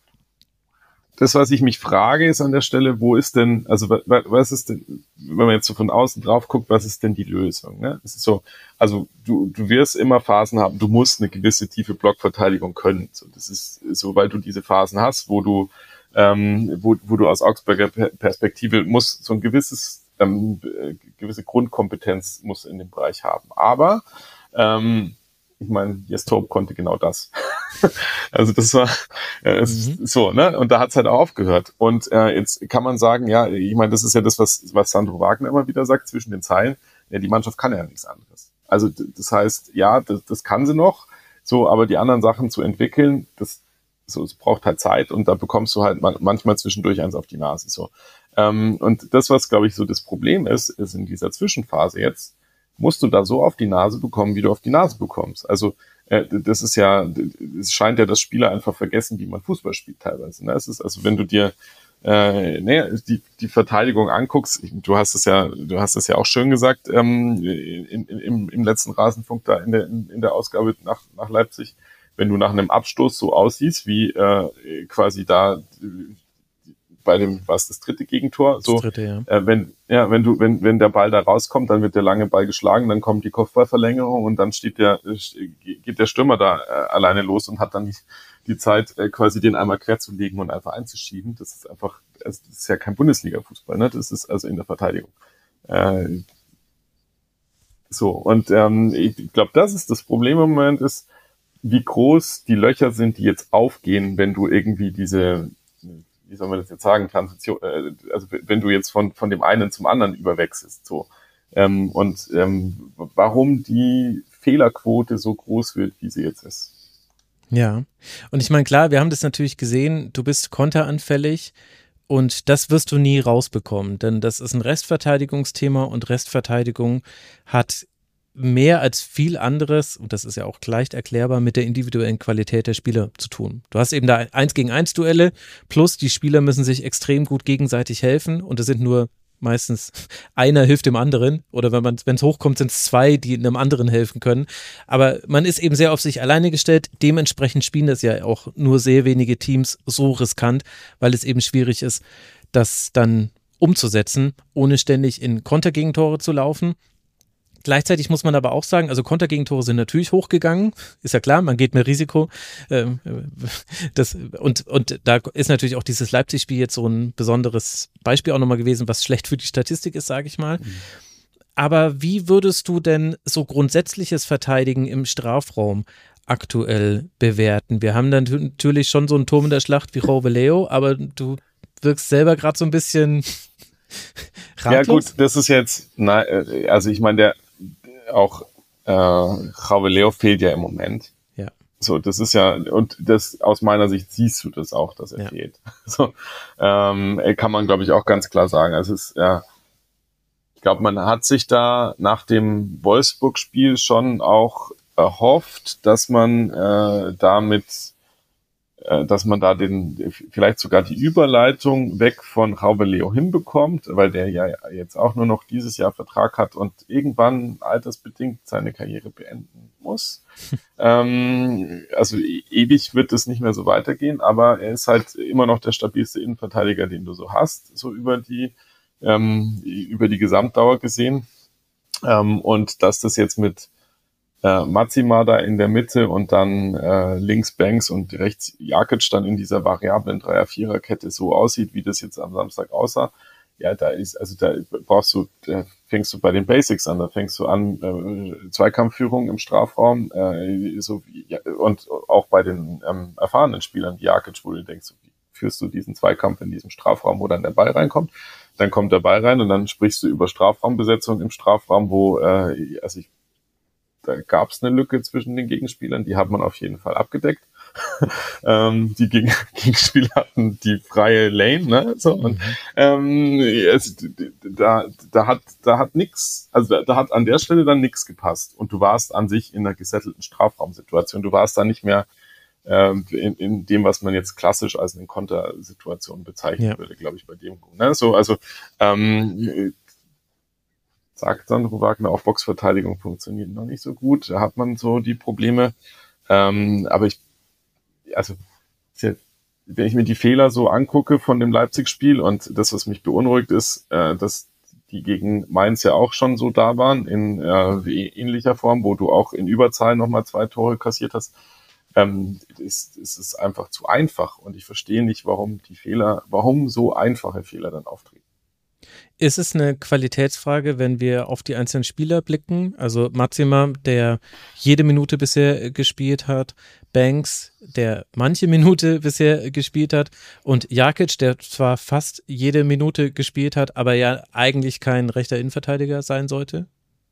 das, was ich mich frage, ist an der Stelle, wo ist denn, also was ist denn, wenn man jetzt so von außen drauf guckt, was ist denn die Lösung? Ne? Es ist so, also du, du wirst immer Phasen haben, du musst eine gewisse tiefe Blockverteidigung können. So, das ist so, weil du diese Phasen hast, wo du Ähm, wo, wo du aus Augsburger Perspektive musst so ein gewisses, ähm, gewisse Grundkompetenz muss in dem Bereich haben. Aber ähm, ich meine, Jestorp konnte genau das. Also das war äh, es mhm. ist so, ne? Und da hat's halt auch aufgehört. Und äh, jetzt kann man sagen, ja, ich meine, das ist ja das, was was Sandro Wagner immer wieder sagt, zwischen den Zeilen. Ja, die Mannschaft kann ja nichts anderes. Also das heißt, ja, das, das kann sie noch, so, aber die anderen Sachen zu entwickeln, das so, es braucht halt Zeit und da bekommst du halt man, manchmal zwischendurch eins auf die Nase. So. Ähm, und das, was, glaube ich, so das Problem ist, ist in dieser Zwischenphase jetzt, musst du da so auf die Nase bekommen, wie du auf die Nase bekommst. Also äh, das ist ja, es scheint ja, dass Spieler einfach vergessen, wie man Fußball spielt teilweise. Ne? Es ist also, wenn du dir äh, ne, die, die Verteidigung anguckst, du hast es ja, du hast es ja auch schön gesagt ähm, in, in, im, im letzten Rasenfunk da in der, in, in der Ausgabe nach, nach Leipzig. Wenn du nach einem Abstoß so aussiehst, wie äh, quasi da äh, bei dem, was das dritte Gegentor, das so, dritte, ja. Äh, wenn, ja, wenn du, wenn, wenn der Ball da rauskommt, dann wird der lange Ball geschlagen, dann kommt die Kopfballverlängerung und dann steht der, äh, geht der Stürmer da äh, alleine los und hat dann die, die Zeit, äh, quasi den einmal quer zu legen und einfach einzuschieben. Das ist einfach, das ist ja kein Bundesliga-Fußball, ne? Das ist also in der Verteidigung. Äh, so, und ähm, ich glaube, das ist das Problem im Moment, ist, wie groß die Löcher sind, die jetzt aufgehen, wenn du irgendwie diese, wie soll man das jetzt sagen, Transition, äh, also wenn du jetzt von von dem einen zum anderen überwechselst, so ähm, und ähm, warum die Fehlerquote so groß wird, wie sie jetzt ist. Ja, und ich meine, klar, wir haben das natürlich gesehen, du bist konteranfällig und das wirst du nie rausbekommen, denn das ist ein Restverteidigungsthema und Restverteidigung hat mehr als viel anderes, und das ist ja auch leicht erklärbar, mit der individuellen Qualität der Spieler zu tun. Du hast eben da eins gegen eins Duelle, plus die Spieler müssen sich extrem gut gegenseitig helfen und es sind nur meistens einer hilft dem anderen oder wenn man, wenn es hochkommt, sind es zwei, die einem anderen helfen können. Aber man ist eben sehr auf sich alleine gestellt. Dementsprechend spielen das ja auch nur sehr wenige Teams so riskant, weil es eben schwierig ist, das dann umzusetzen, ohne ständig in Kontergegentore zu laufen. Gleichzeitig muss man aber auch sagen, also Kontergegentore sind natürlich hochgegangen, ist ja klar, man geht mehr Risiko. Ähm, das, und, und da ist natürlich auch dieses Leipzig-Spiel jetzt so ein besonderes Beispiel auch nochmal gewesen, was schlecht für die Statistik ist, sage ich mal. Mhm. Aber wie würdest du denn so grundsätzliches Verteidigen im Strafraum aktuell bewerten? Wir haben dann natürlich schon so einen Turm in der Schlacht wie Rovelleo, aber du wirkst selber gerade so ein bisschen ratlos. Ja gut, das ist jetzt, na, also ich meine, der auch äh, Rovelleo fehlt ja im Moment. Ja. So, das ist ja, und das aus meiner Sicht siehst du das auch, dass er ja. fehlt. So, ähm, kann man, glaube ich, auch ganz klar sagen. Also es ist, ja, ich glaube, man hat sich da nach dem Wolfsburg-Spiel schon auch erhofft, dass man äh, damit dass man da den vielleicht sogar die Überleitung weg von Rovelleo hinbekommt, weil der ja jetzt auch nur noch dieses Jahr Vertrag hat und irgendwann altersbedingt seine Karriere beenden muss. ähm, also ewig wird es nicht mehr so weitergehen, aber er ist halt immer noch der stabilste Innenverteidiger, den du so hast, so über die ähm, über die Gesamtdauer gesehen. Ähm, und dass das jetzt mit Äh, Mazima da in der Mitte und dann äh, links Banks und rechts Jakic dann in dieser variablen Dreier-Vierer-Kette so aussieht, wie das jetzt am Samstag aussah, ja, da ist, also da brauchst du äh, fängst du bei den Basics an, da fängst du an, äh, Zweikampfführung im Strafraum, äh, so wie, ja, und auch bei den ähm, erfahrenen Spielern wie Jakic, wo du denkst, wie führst du diesen Zweikampf in diesem Strafraum, wo dann der Ball reinkommt, dann kommt der Ball rein und dann sprichst du über Strafraumbesetzung im Strafraum, wo, äh, also ich, da gab es eine Lücke zwischen den Gegenspielern, die hat man auf jeden Fall abgedeckt. ähm, die Geg- Gegenspieler hatten die freie Lane, ne, so, und, ähm, es, da, da hat, da hat nix, also da, da hat an der Stelle dann nix gepasst und du warst an sich in einer gesettelten Strafraumsituation, du warst da nicht mehr ähm, in, in dem, was man jetzt klassisch als eine Kontersituation bezeichnen ja. würde, glaube ich, bei dem, ne, so, also, ähm, sagt Sandro Wagner, auch Boxverteidigung funktioniert noch nicht so gut, da hat man so die Probleme, ähm, aber ich also wenn ich mir die Fehler so angucke von dem Leipzig-Spiel und das, was mich beunruhigt, ist, äh, dass die gegen Mainz ja auch schon so da waren, in äh, ähnlicher Form, wo du auch in Überzahl nochmal zwei Tore kassiert hast, ähm, ist, ist es einfach zu einfach und ich verstehe nicht, warum die Fehler, warum so einfache Fehler dann auftreten. Ist es eine Qualitätsfrage, wenn wir auf die einzelnen Spieler blicken? Also Mazima, der jede Minute bisher gespielt hat, Banks, der manche Minute bisher gespielt hat und Jakic, der zwar fast jede Minute gespielt hat, aber ja eigentlich kein rechter Innenverteidiger sein sollte?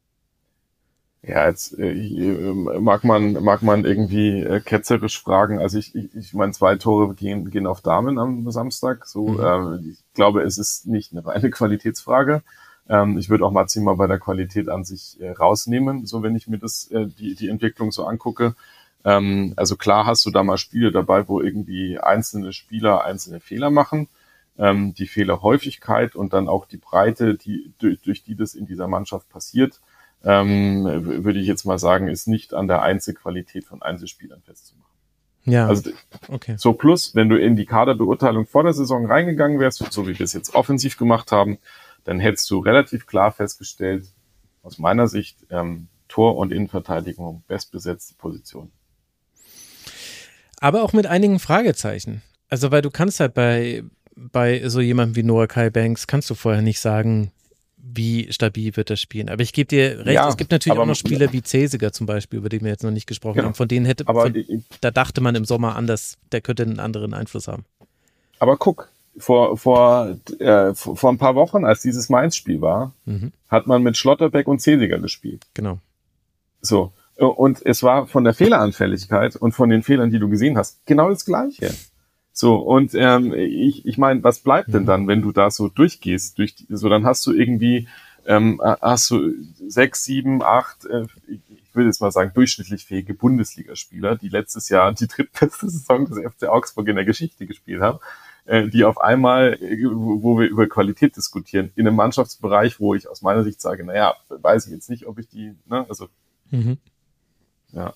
Ja, jetzt äh, mag man mag man irgendwie äh, ketzerisch fragen. Also ich ich, ich meine, zwei Tore gehen gehen auf Damen am Samstag. So, mhm. äh, ich glaube, es ist nicht eine reine Qualitätsfrage. Ähm, ich würde auch Mazima bei der Qualität an sich äh, rausnehmen. So, wenn ich mir das äh, die die Entwicklung so angucke. Ähm, also klar hast du da mal Spiele dabei, wo irgendwie einzelne Spieler einzelne Fehler machen. Ähm, die Fehlerhäufigkeit und dann auch die Breite, die durch, durch die das in dieser Mannschaft passiert. Ähm, würde ich jetzt mal sagen, ist nicht an der Einzelqualität von Einzelspielern festzumachen. Ja, also okay. So plus, wenn du in die Kaderbeurteilung vor der Saison reingegangen wärst, so wie wir es jetzt offensiv gemacht haben, dann hättest du relativ klar festgestellt, aus meiner Sicht, ähm, Tor- und Innenverteidigung, bestbesetzte Position. Aber auch mit einigen Fragezeichen. Also, weil du kannst halt bei, bei so jemandem wie Noah Kai Banks, kannst du vorher nicht sagen, wie stabil wird das spielen. Aber ich gebe dir recht, ja, es gibt natürlich auch noch Spieler wie Cesiger zum Beispiel, über die wir jetzt noch nicht gesprochen genau. haben, von denen hätte, aber von, ich, da dachte man im Sommer anders, der könnte einen anderen Einfluss haben. Aber guck, vor vor äh, vor ein paar Wochen, als dieses Mainz-Spiel war, mhm. hat man mit Schlotterbeck und Cesiger gespielt. Genau. So, und es war von der Fehleranfälligkeit und von den Fehlern, die du gesehen hast, genau das Gleiche. So, und ähm, ich, ich meine, was bleibt denn dann, wenn du da so durchgehst? Durch die, so, dann hast du irgendwie, ähm, hast du sechs, sieben, acht, äh, ich würde jetzt mal sagen, durchschnittlich fähige Bundesligaspieler, die letztes Jahr die drittbeste Saison des F C Augsburg in der Geschichte gespielt haben, äh, die auf einmal, wo wir über Qualität diskutieren, in einem Mannschaftsbereich, wo ich aus meiner Sicht sage, naja, weiß ich jetzt nicht, ob ich die, ne, also, mhm. ja.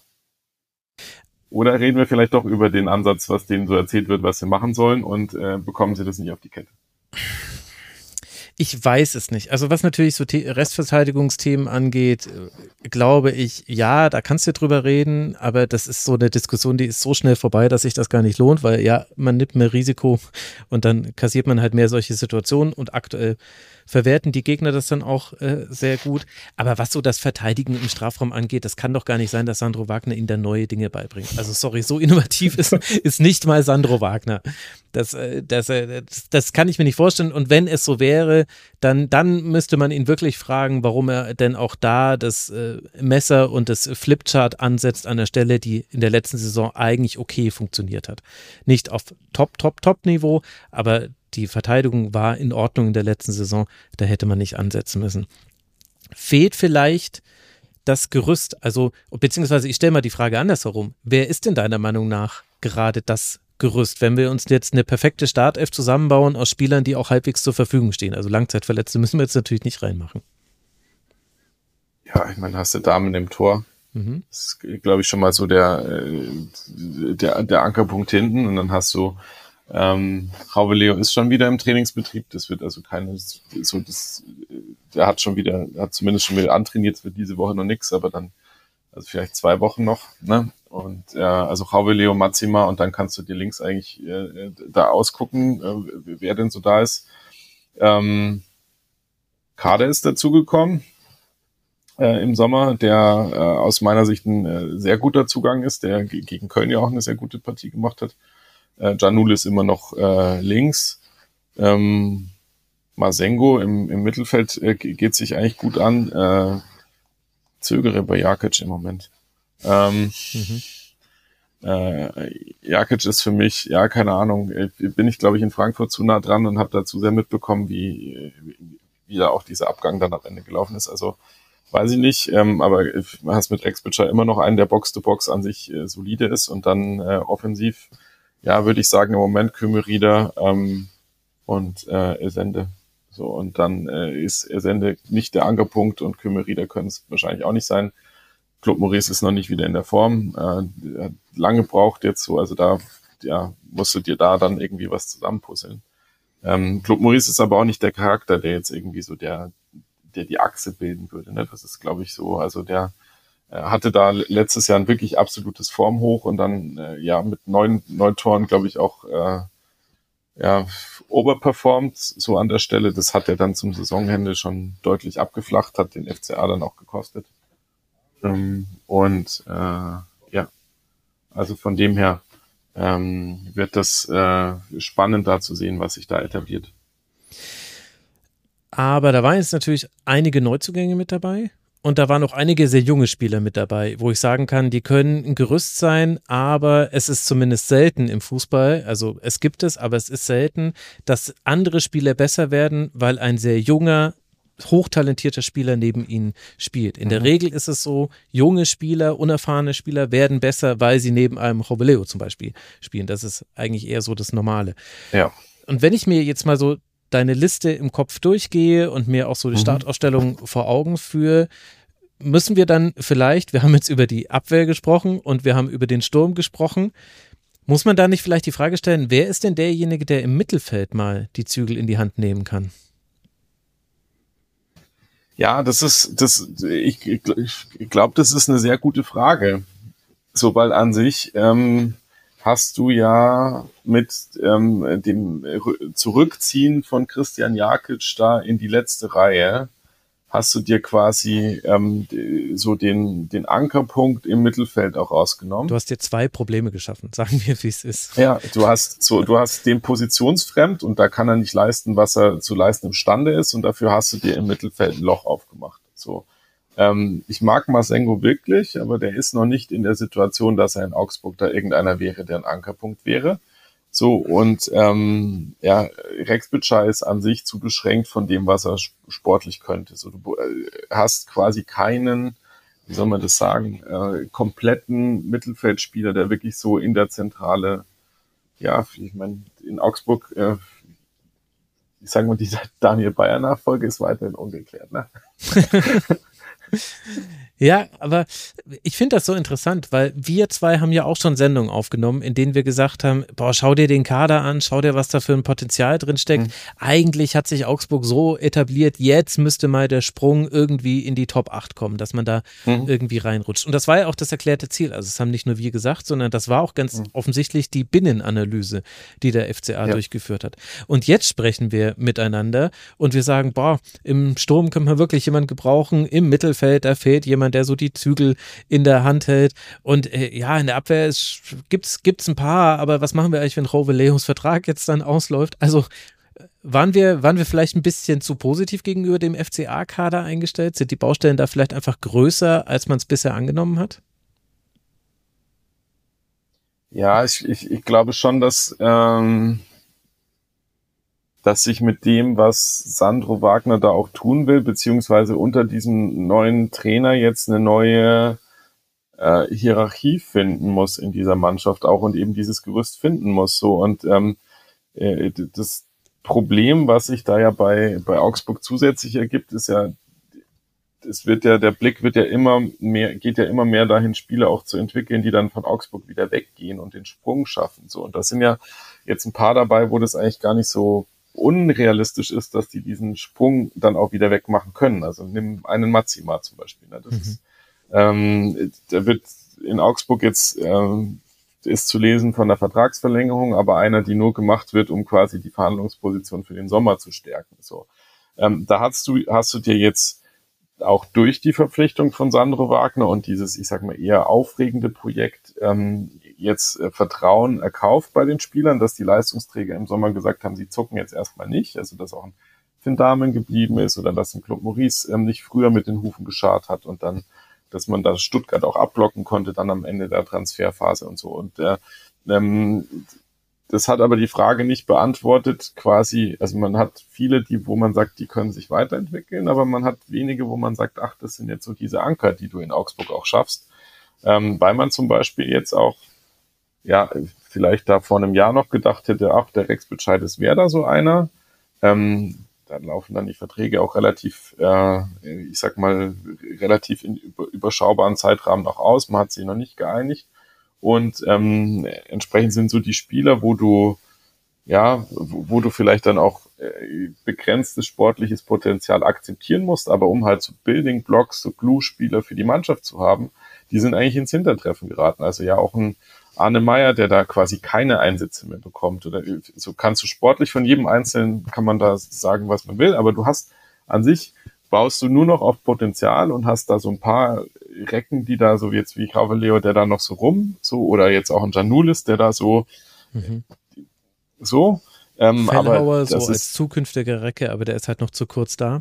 Oder reden wir vielleicht doch über den Ansatz, was denen so erzählt wird, was sie machen sollen und äh, bekommen sie das nicht auf die Kette? Ich weiß es nicht. Also was natürlich so The- Restverteidigungsthemen angeht, äh, glaube ich, ja, da kannst du drüber reden, aber das ist so eine Diskussion, die ist so schnell vorbei, dass sich das gar nicht lohnt, weil ja, man nimmt mehr Risiko und dann kassiert man halt mehr solche Situationen und aktuell verwerten die Gegner das dann auch äh, sehr gut. Aber was so das Verteidigen im Strafraum angeht, das kann doch gar nicht sein, dass Sandro Wagner ihnen da neue Dinge beibringt. Also sorry, so innovativ ist, ist nicht mal Sandro Wagner. Das, äh, das, äh, das, das kann ich mir nicht vorstellen. Und wenn es so wäre, dann, dann müsste man ihn wirklich fragen, warum er denn auch da das äh, Messer und das Flipchart ansetzt an der Stelle, die in der letzten Saison eigentlich okay funktioniert hat. Nicht auf Top, Top, Top-Niveau, aber die Verteidigung war in Ordnung in der letzten Saison, da hätte man nicht ansetzen müssen. Fehlt vielleicht das Gerüst, also beziehungsweise ich stelle mal die Frage andersherum, wer ist denn deiner Meinung nach gerade das Gerüst, wenn wir uns jetzt eine perfekte Startelf zusammenbauen aus Spielern, die auch halbwegs zur Verfügung stehen, also Langzeitverletzte müssen wir jetzt natürlich nicht reinmachen. Ja, ich meine, hast du Damen im Tor, mhm. das ist, glaube ich, schon mal so der, der, der Ankerpunkt hinten und dann hast du Ähm, Rauwe Leo ist schon wieder im Trainingsbetrieb, das wird also keine, so das, der hat schon wieder, hat zumindest schon wieder antrainiert, es wird diese Woche noch nichts, aber dann, also vielleicht zwei Wochen noch, ne, und äh, also Rauwe Leo, Mazima und dann kannst du dir links eigentlich äh, da ausgucken, äh, wer denn so da ist. Ähm, Kader ist dazugekommen äh, im Sommer, der äh, aus meiner Sicht ein äh, sehr guter Zugang ist, der g- gegen Köln ja auch eine sehr gute Partie gemacht hat. Äh, Giannull ist immer noch äh, links. Ähm, Masengo im, im Mittelfeld äh, ge- geht sich eigentlich gut an. Äh, zögere bei Jakic im Moment. Ähm, Mhm. Äh, Jakic ist für mich, ja, keine Ahnung, äh, bin ich, glaube ich, in Frankfurt zu nah dran und habe da zu sehr mitbekommen, wie, wie, wie da auch dieser Abgang dann am Ende gelaufen ist. Also weiß ich nicht, ähm, aber du hast mit Rex Butcher immer noch einen, der Box-to-Box an sich äh, solide ist und dann äh, offensiv, ja, würde ich sagen, im Moment Kümmerieder ähm, und äh, Esende. So, und dann äh, ist Esende nicht der Ankerpunkt und Kümmerieder können es wahrscheinlich auch nicht sein. Claude Maurice ist noch nicht wieder in der Form, äh, hat lange braucht jetzt so, also da ja, musst du dir da dann irgendwie was zusammenpuzzeln. Ähm, Claude Maurice ist aber auch nicht der Charakter, der jetzt irgendwie so der, der die Achse bilden würde. Ne? Das ist, glaube ich, so, also der äh, hatte da letztes Jahr ein wirklich absolutes Formhoch und dann äh, ja mit neun, neun Toren, glaube ich, auch äh, ja, overperformt so an der Stelle. Das hat er dann zum Saisonende schon deutlich abgeflacht, hat den F C A dann auch gekostet. Ähm, und äh, ja, also von dem her ähm, wird das äh, spannend da zu sehen, was sich da etabliert. Aber da waren jetzt natürlich einige Neuzugänge mit dabei und da waren auch einige sehr junge Spieler mit dabei, wo ich sagen kann, die können ein Gerüst sein, aber es ist zumindest selten im Fußball, also es gibt es, aber es ist selten, dass andere Spieler besser werden, weil ein sehr junger, hochtalentierter Spieler neben ihnen spielt. In der Mhm. Regel ist es so, junge Spieler, unerfahrene Spieler werden besser, weil sie neben einem Robeleo zum Beispiel spielen. Das ist eigentlich eher so das Normale. Ja. Und wenn ich mir jetzt mal so deine Liste im Kopf durchgehe und mir auch so die Mhm. Startausstellung vor Augen führe, müssen wir dann vielleicht, wir haben jetzt über die Abwehr gesprochen und wir haben über den Sturm gesprochen, muss man da nicht vielleicht die Frage stellen, wer ist denn derjenige, der im Mittelfeld mal die Zügel in die Hand nehmen kann? Ja, das ist, das, ich, ich, ich glaube, das ist eine sehr gute Frage. So, weil an sich ähm, hast du ja mit ähm, dem Rü- Zurückziehen von Christian Jakic da in die letzte Reihe, hast du dir quasi ähm, d- so den, den Ankerpunkt im Mittelfeld auch rausgenommen. Du hast dir zwei Probleme geschaffen, sagen wir, wie es ist. Ja, du hast so, du hast den positionsfremd und da kann er nicht leisten, was er zu leisten imstande ist und dafür hast du dir im Mittelfeld ein Loch aufgemacht. So, ähm, ich mag Masengo wirklich, aber der ist noch nicht in der Situation, dass er in Augsburg da irgendeiner wäre, der ein Ankerpunkt wäre. So, und ähm, ja, Rex Butcher ist an sich zu beschränkt von dem, was er sp- sportlich könnte. So, du äh, hast quasi keinen, wie soll man das sagen, äh, kompletten Mittelfeldspieler, der wirklich so in der Zentrale, ja, ich meine, in Augsburg, äh, ich sage mal, dieser Daniel Bayer-Nachfolge ist weiterhin ungeklärt, ne? Ja, aber ich finde das so interessant, weil wir zwei haben ja auch schon Sendungen aufgenommen, in denen wir gesagt haben, boah, schau dir den Kader an, schau dir, was da für ein Potenzial drin steckt. Mhm. Eigentlich hat sich Augsburg so etabliert, jetzt müsste mal der Sprung irgendwie in die Top acht kommen, dass man da Mhm. irgendwie reinrutscht. Und das war ja auch das erklärte Ziel. Also das haben nicht nur wir gesagt, sondern das war auch ganz Mhm. offensichtlich die Binnenanalyse, die der F C A Ja. durchgeführt hat. Und jetzt sprechen wir miteinander und wir sagen, boah, im Sturm können wir wirklich jemanden gebrauchen, im Mittelfeld, da fehlt jemand, der so die Zügel in der Hand hält. Und äh, ja, in der Abwehr gibt es gibt's ein paar, aber was machen wir eigentlich, wenn Roveleos Vertrag jetzt dann ausläuft? Also äh, waren wir, waren wir vielleicht ein bisschen zu positiv gegenüber dem F C A-Kader eingestellt? Sind die Baustellen da vielleicht einfach größer, als man es bisher angenommen hat? Ja, ich, ich, ich glaube schon, dass, ähm, dass sich mit dem, was Sandro Wagner da auch tun will, beziehungsweise unter diesem neuen Trainer jetzt eine neue äh, Hierarchie finden muss in dieser Mannschaft auch und eben dieses Gerüst finden muss. So und ähm, äh, das Problem, was sich da ja bei bei Augsburg zusätzlich ergibt, ist ja, es wird ja, der Blick wird ja immer mehr, geht ja immer mehr dahin, Spieler auch zu entwickeln, die dann von Augsburg wieder weggehen und den Sprung schaffen. So und da sind ja jetzt ein paar dabei, wo das eigentlich gar nicht so unrealistisch ist, dass die diesen Sprung dann auch wieder wegmachen können. Also nimm einen Matsima zum Beispiel. Ne? Das Mhm. ist, ähm, der wird in Augsburg jetzt ähm, ist zu lesen von der Vertragsverlängerung, aber einer, die nur gemacht wird, um quasi die Verhandlungsposition für den Sommer zu stärken. So. Ähm, da hast du, hast du dir jetzt auch durch die Verpflichtung von Sandro Wagner und dieses, ich sag mal, eher aufregende Projekt ähm, jetzt äh, Vertrauen erkauft bei den Spielern, dass die Leistungsträger im Sommer gesagt haben, sie zucken jetzt erstmal nicht, also dass auch ein Finn Dahmen geblieben ist oder dass ein Claude Maurice ähm, nicht früher mit den Hufen geschart hat und dann, dass man da Stuttgart auch abblocken konnte, dann am Ende der Transferphase und so. Und äh, ähm, das hat aber die Frage nicht beantwortet, quasi, also man hat viele, die, wo man sagt, die können sich weiterentwickeln, aber man hat wenige, wo man sagt, ach, das sind jetzt so diese Anker, die du in Augsburg auch schaffst, ähm, weil man zum Beispiel jetzt auch, ja, vielleicht da vor einem Jahr noch gedacht hätte, ach, der Rex Bitscheides wäre da so einer, ähm, dann laufen dann die Verträge auch relativ, äh, ich sag mal, relativ in überschaubaren Zeitrahmen noch aus, man hat sich noch nicht geeinigt. Und ähm, entsprechend sind so die Spieler, wo du ja, wo, wo du vielleicht dann auch äh, begrenztes sportliches Potenzial akzeptieren musst, aber um halt so Building Blocks, so Glue-Spieler für die Mannschaft zu haben, die sind eigentlich ins Hintertreffen geraten. Also ja auch ein Arne Meyer, der da quasi keine Einsätze mehr bekommt. Oder so kannst du sportlich von jedem Einzelnen, kann man da sagen, was man will, aber du hast an sich baust du nur noch auf Potenzial und hast da so ein paar Recken, die da so jetzt wie Leo, der da noch so rum, so, oder jetzt auch ein Janulis, der da so, mhm. so, ähm, Fellhauer aber so das als ist zukünftiger Recke, aber der ist halt noch zu kurz da.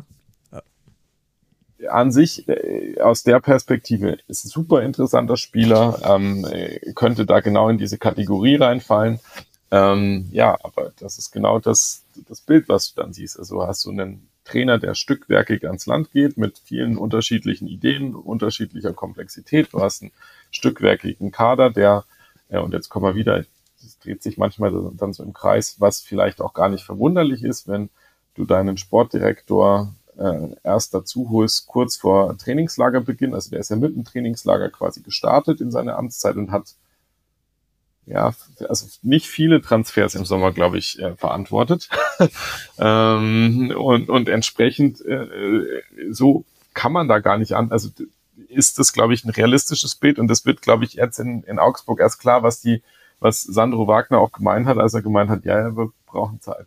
An sich, äh, aus der Perspektive, ist ein super interessanter Spieler, ähm, könnte da genau in diese Kategorie reinfallen. Ähm, ja, aber das ist genau das, das Bild, was du dann siehst. Also hast du einen Trainer, der stückwerkig ans Land geht, mit vielen unterschiedlichen Ideen, unterschiedlicher Komplexität. Du hast einen stückwerkigen Kader, der, ja, und jetzt kommen wir wieder, es dreht sich manchmal dann so im Kreis, was vielleicht auch gar nicht verwunderlich ist, wenn du deinen Sportdirektor äh, erst dazu holst, kurz vor Trainingslagerbeginn. Also der ist ja mit dem Trainingslager quasi gestartet in seine Amtszeit und hat ja, also nicht viele Transfers im Sommer, glaube ich, äh, verantwortet. ähm, und, und entsprechend äh, so kann man da gar nicht an, also ist das, glaube ich, ein realistisches Bild und das wird, glaube ich, jetzt in, in Augsburg erst klar, was die, was Sandro Wagner auch gemeint hat, als er gemeint hat, ja, ja, wir brauchen Zeit.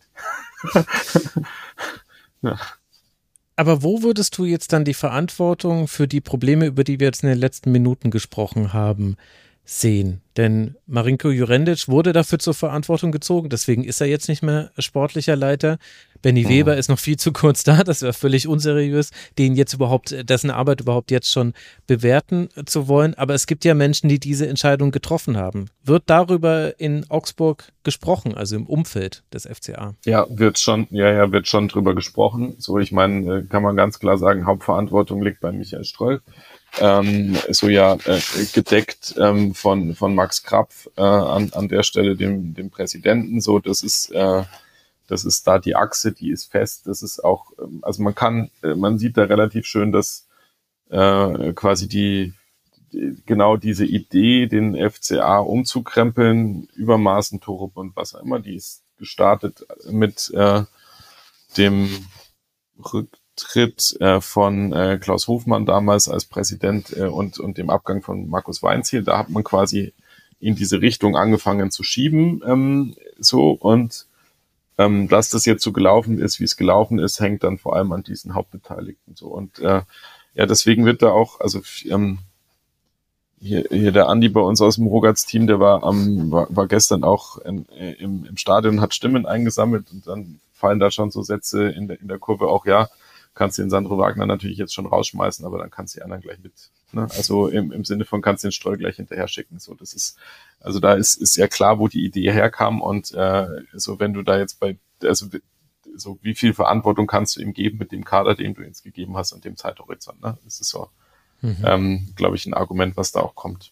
ja. Aber wo würdest du jetzt dann die Verantwortung für die Probleme, über die wir jetzt in den letzten Minuten gesprochen haben, sehen? Denn Marinko Jurendic wurde dafür zur Verantwortung gezogen, deswegen ist er jetzt nicht mehr sportlicher Leiter. Benny mhm. Weber ist noch viel zu kurz da, das wäre völlig unseriös, den jetzt überhaupt, dessen Arbeit überhaupt jetzt schon bewerten zu wollen. Aber es gibt ja Menschen, die diese Entscheidung getroffen haben. Wird darüber in Augsburg gesprochen, also im Umfeld des F C A? Ja, wird schon, ja, ja, wird schon drüber gesprochen. So, ich meine, kann man ganz klar sagen, Hauptverantwortung liegt bei Michael Strolch. Ähm, so ja äh, gedeckt ähm, von von Max Krapf äh, an an der Stelle dem dem Präsidenten, so das ist äh, das ist da die Achse, die ist fest, das ist auch ähm, also man kann äh, man sieht da relativ schön, dass äh, quasi die, die genau diese Idee, den F C A umzukrempeln, Übermaßen Torup und was auch immer, die ist gestartet mit äh, dem Rück Tritt äh, von äh, Klaus Hofmann damals als Präsident äh, und und dem Abgang von Markus Weinziel, da hat man quasi in diese Richtung angefangen zu schieben, ähm, so und ähm, dass das jetzt so gelaufen ist, wie es gelaufen ist, hängt dann vor allem an diesen Hauptbeteiligten so und äh, ja, deswegen wird da auch, also ähm, hier, hier der Andi bei uns aus dem Rogatz-Team, der war am war, war gestern auch in, im, im Stadion, hat Stimmen eingesammelt und dann fallen da schon so Sätze in der in der Kurve auch, ja, kannst du den Sandro Wagner natürlich jetzt schon rausschmeißen, aber dann kannst du die anderen gleich mit, ne? Also im, im Sinne von kannst du den Stroll gleich hinterher schicken. So, das ist, also da ist, ist ja klar, wo die Idee herkam und äh, so wenn du da jetzt bei, also so wie viel Verantwortung kannst du ihm geben mit dem Kader, den du ihm gegeben hast und dem Zeithorizont, ne? Das ist so, mhm. ähm, glaube ich, ein Argument, was da auch kommt.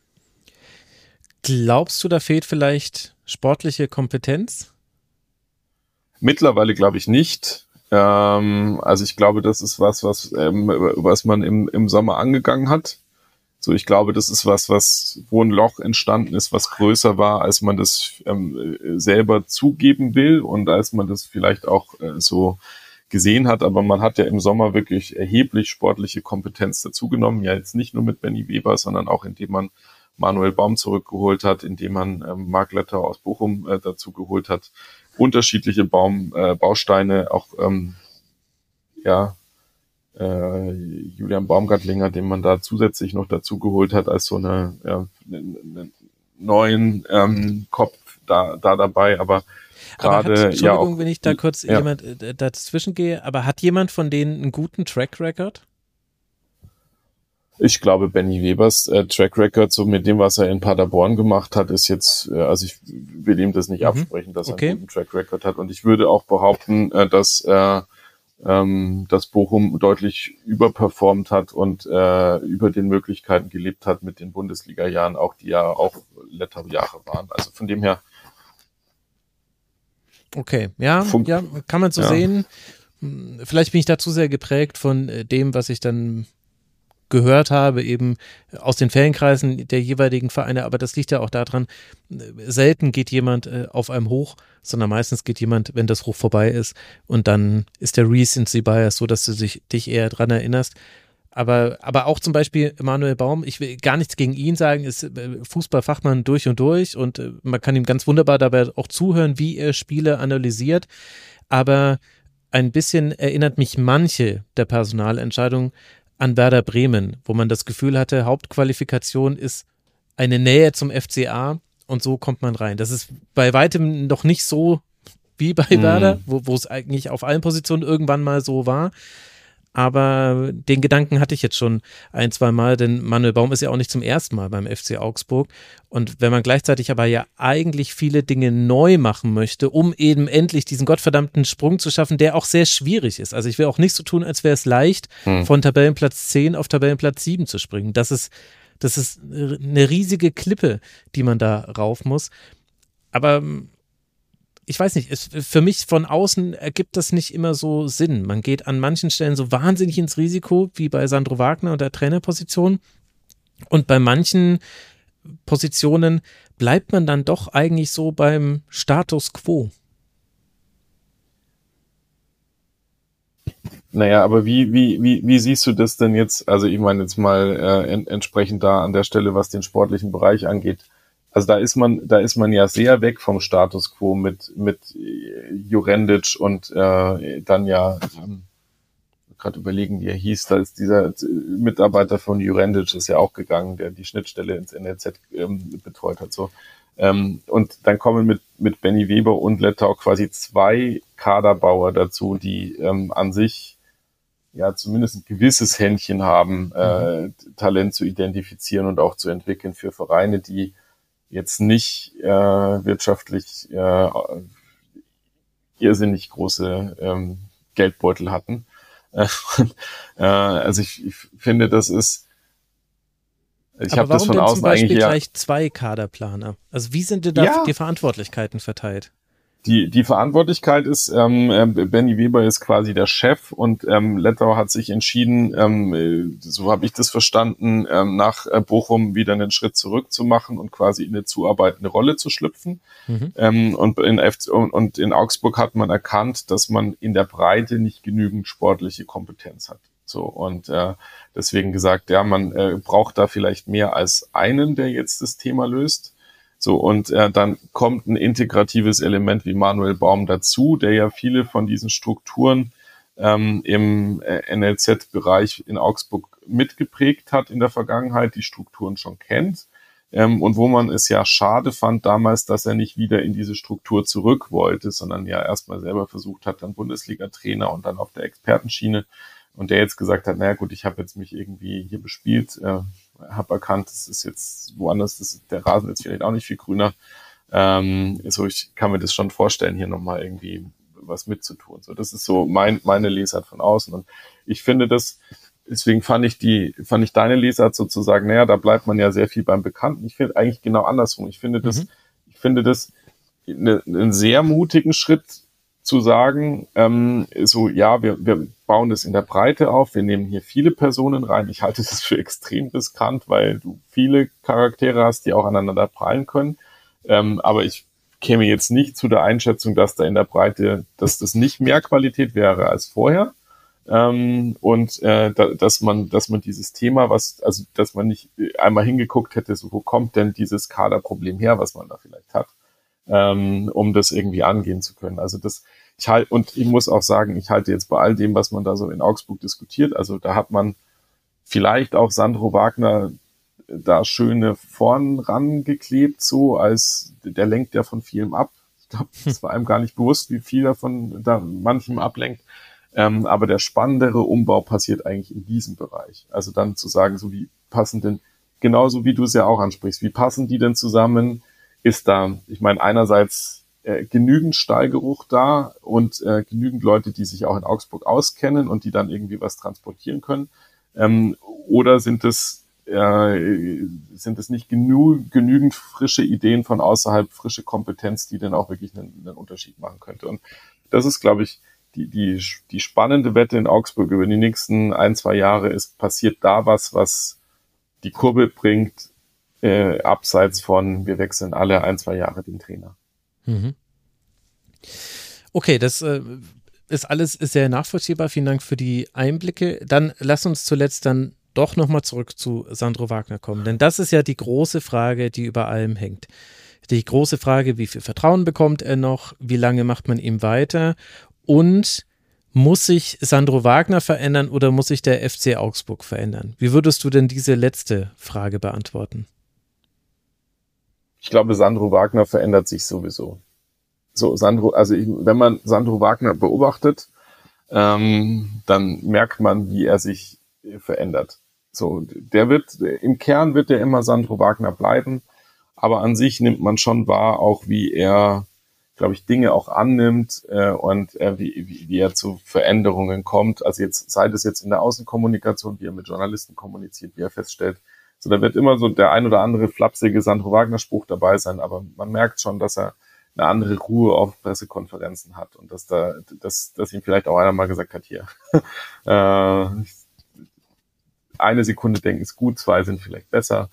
Glaubst du, da fehlt vielleicht sportliche Kompetenz? Mittlerweile glaube ich nicht. Ähm, also ich glaube, das ist was, was, ähm, was man im, im Sommer angegangen hat. So, ich glaube, das ist was, was, wo ein Loch entstanden ist, was größer war, als man das ähm, selber zugeben will und als man das vielleicht auch äh, so gesehen hat. Aber man hat ja im Sommer wirklich erheblich sportliche Kompetenz dazugenommen. Ja, jetzt nicht nur mit Benny Weber, sondern auch indem man Manuel Baum zurückgeholt hat, indem man ähm, Marc Lettau aus Bochum äh, dazu geholt hat. Unterschiedliche Baum, äh, Bausteine auch ähm, ja, äh, Julian Baumgartlinger, den man da zusätzlich noch dazu geholt hat, als so eine, ja, einen neuen ähm, Kopf da, da dabei, aber gerade, ja. Entschuldigung, auch, wenn ich da kurz ja. jemand äh, dazwischen gehe, aber hat jemand von denen einen guten Track Record? Ich glaube, Benny Webers äh, Track Record, so mit dem, was er in Paderborn gemacht hat, ist jetzt, äh, also ich will ihm das nicht mhm. absprechen, dass okay. er einen guten Track Record hat. Und ich würde auch behaupten, äh, dass äh, ähm, dass Bochum deutlich überperformt hat und äh, über den Möglichkeiten gelebt hat mit den Bundesliga-Jahren, auch die ja auch Letter-Jahre waren. Also von dem her. Okay, ja, Funk, ja, kann man so ja. sehen. Vielleicht bin ich da zu sehr geprägt von dem, was ich dann gehört habe, eben aus den Fankreisen der jeweiligen Vereine, aber das liegt ja auch daran, selten geht jemand äh, auf einem Hoch, sondern meistens geht jemand, wenn das Hoch vorbei ist, und dann ist der Recency Bias so, dass du sich, dich eher dran erinnerst. Aber, aber auch zum Beispiel Manuel Baum, ich will gar nichts gegen ihn sagen, ist Fußballfachmann durch und durch und äh, man kann ihm ganz wunderbar dabei auch zuhören, wie er Spiele analysiert, aber ein bisschen erinnert mich manche der Personalentscheidungen an Werder Bremen, wo man das Gefühl hatte, Hauptqualifikation ist eine Nähe zum F C A und so kommt man rein. Das ist bei weitem noch nicht so wie bei mhm. Werder, wo, wo es eigentlich auf allen Positionen irgendwann mal so war. Aber den Gedanken hatte ich jetzt schon ein, zwei Mal, denn Manuel Baum ist ja auch nicht zum ersten Mal beim F C Augsburg. Und wenn man gleichzeitig aber ja eigentlich viele Dinge neu machen möchte, um eben endlich diesen gottverdammten Sprung zu schaffen, der auch sehr schwierig ist. Also ich will auch nicht so tun, als wäre es leicht, hm. von Tabellenplatz zehn auf Tabellenplatz sieben zu springen. Das ist, das ist eine riesige Klippe, die man da rauf muss. Aber ich weiß nicht, es, für mich von außen ergibt das nicht immer so Sinn. Man geht an manchen Stellen so wahnsinnig ins Risiko, wie bei Sandro Wagner und der Trainerposition. Und bei manchen Positionen bleibt man dann doch eigentlich so beim Status quo. Naja, aber wie, wie, wie, wie siehst du das denn jetzt? Also ich meine jetzt mal äh, en, entsprechend da an der Stelle, was den sportlichen Bereich angeht. Also da ist man, da ist man ja sehr weg vom Status quo mit mit Jurendic und äh, dann ja ähm, gerade überlegen, wie er hieß. Da ist dieser Mitarbeiter von Jurendic ist ja auch gegangen, der die Schnittstelle ins N L Z ähm, betreut hat. So ähm, und dann kommen mit mit Benny Weber und Lettau quasi zwei Kaderbauer dazu, die ähm, an sich ja zumindest ein gewisses Händchen haben, äh, mhm. Talent zu identifizieren und auch zu entwickeln für Vereine, die jetzt nicht äh, wirtschaftlich äh, irrsinnig große ähm, Geldbeutel hatten. Äh, äh, also ich, ich finde, das ist ich habe das von außen zum Beispiel eigentlich gleich ja, zwei Kaderplaner? Also wie sind denn da ja, die Verantwortlichkeiten verteilt? Die, die Verantwortlichkeit ist, ähm, Benny Weber ist quasi der Chef und ähm, Lettau hat sich entschieden, ähm, so habe ich das verstanden, ähm, nach äh, Bochum wieder einen Schritt zurück zu machen und quasi in eine zuarbeitende Rolle zu schlüpfen. Mhm. Ähm, und, in F C, und, und in Augsburg hat man erkannt, dass man in der Breite nicht genügend sportliche Kompetenz hat. So und äh, deswegen gesagt, ja, man äh, braucht da vielleicht mehr als einen, der jetzt das Thema löst. So, und äh, dann kommt ein integratives Element wie Manuel Baum dazu, der ja viele von diesen Strukturen ähm, im äh, N L Z-Bereich in Augsburg mitgeprägt hat in der Vergangenheit, die Strukturen schon kennt. Ähm, und wo man es ja schade fand damals, dass er nicht wieder in diese Struktur zurück wollte, sondern ja erstmal selber versucht hat, dann Bundesliga-Trainer und dann auf der Expertenschiene. Und der jetzt gesagt hat, naja gut, ich habe jetzt mich irgendwie hier bespielt, äh, habe erkannt, das ist jetzt woanders, das ist, der Rasen ist vielleicht auch nicht viel grüner. Ähm, so, ich kann mir das schon vorstellen, hier nochmal irgendwie was mitzutun. So, das ist so mein, meine Lesart von außen. Und ich finde das, deswegen fand ich die, fand ich deine Lesart sozusagen, naja, da bleibt man ja sehr viel beim Bekannten. Ich finde eigentlich genau andersrum. Ich finde das, mhm. ich finde das eine, einen sehr mutigen Schritt, zu sagen, ähm, so, ja, wir, wir bauen das in der Breite auf, wir nehmen hier viele Personen rein. Ich halte das für extrem riskant, weil du viele Charaktere hast, die auch aneinander prallen können. Ähm, aber ich käme jetzt nicht zu der Einschätzung, dass da in der Breite, dass das nicht mehr Qualität wäre als vorher. Ähm, und äh, da, dass man, dass man dieses Thema, was, also dass man nicht einmal hingeguckt hätte, so, wo kommt denn dieses Kaderproblem her, was man da vielleicht hat. ähm, um das irgendwie angehen zu können. Also das, ich halte, und ich muss auch sagen, ich halte jetzt bei all dem, was man da so in Augsburg diskutiert, also da hat man vielleicht auch Sandro Wagner da schöne vorn rangeklebt, so als, der lenkt ja von vielem ab. Ich glaube, es war einem gar nicht bewusst, wie viel davon da manchem ablenkt. Ähm, aber der spannendere Umbau passiert eigentlich in diesem Bereich. Also dann zu sagen, so wie passen denn, genauso wie du es ja auch ansprichst, wie passen die denn zusammen? Ist da, ich meine, einerseits äh, genügend Stallgeruch da und äh, genügend Leute, die sich auch in Augsburg auskennen und die dann irgendwie was transportieren können? Ähm, oder sind es äh, sind es nicht genü- genügend frische Ideen von außerhalb, frische Kompetenz, die dann auch wirklich einen, einen Unterschied machen könnte? Und das ist, glaube ich, die, die, die spannende Wette in Augsburg über die nächsten ein, zwei Jahre ist, passiert da was, was die Kurve bringt, äh, abseits von, wir wechseln alle ein, zwei Jahre den Trainer. Mhm. Okay, das äh, ist alles sehr nachvollziehbar. Vielen Dank für die Einblicke. Dann lass uns zuletzt dann doch nochmal zurück zu Sandro Wagner kommen, denn das ist ja die große Frage, die über allem hängt. Die große Frage, wie viel Vertrauen bekommt er noch, wie lange macht man ihm weiter und muss sich Sandro Wagner verändern oder muss sich der F C Augsburg verändern? Wie würdest du denn diese letzte Frage beantworten? Ich glaube, Sandro Wagner verändert sich sowieso. So, Sandro, also ich, wenn man Sandro Wagner beobachtet, ähm, dann merkt man, wie er sich verändert. So, der wird, im Kern wird der immer Sandro Wagner bleiben, aber an sich nimmt man schon wahr, auch wie er, glaube ich, Dinge auch annimmt äh, und äh, wie, wie, wie er zu Veränderungen kommt. Also jetzt, sei das jetzt in der Außenkommunikation, wie er mit Journalisten kommuniziert, wie er feststellt. So, da wird immer so der ein oder andere flapsige Sandro Wagner-Spruch dabei sein, aber man merkt schon, dass er eine andere Ruhe auf Pressekonferenzen hat und dass da, dass, dass ihm vielleicht auch einer mal gesagt hat, hier, äh, eine Sekunde denken ist gut, zwei sind vielleicht besser.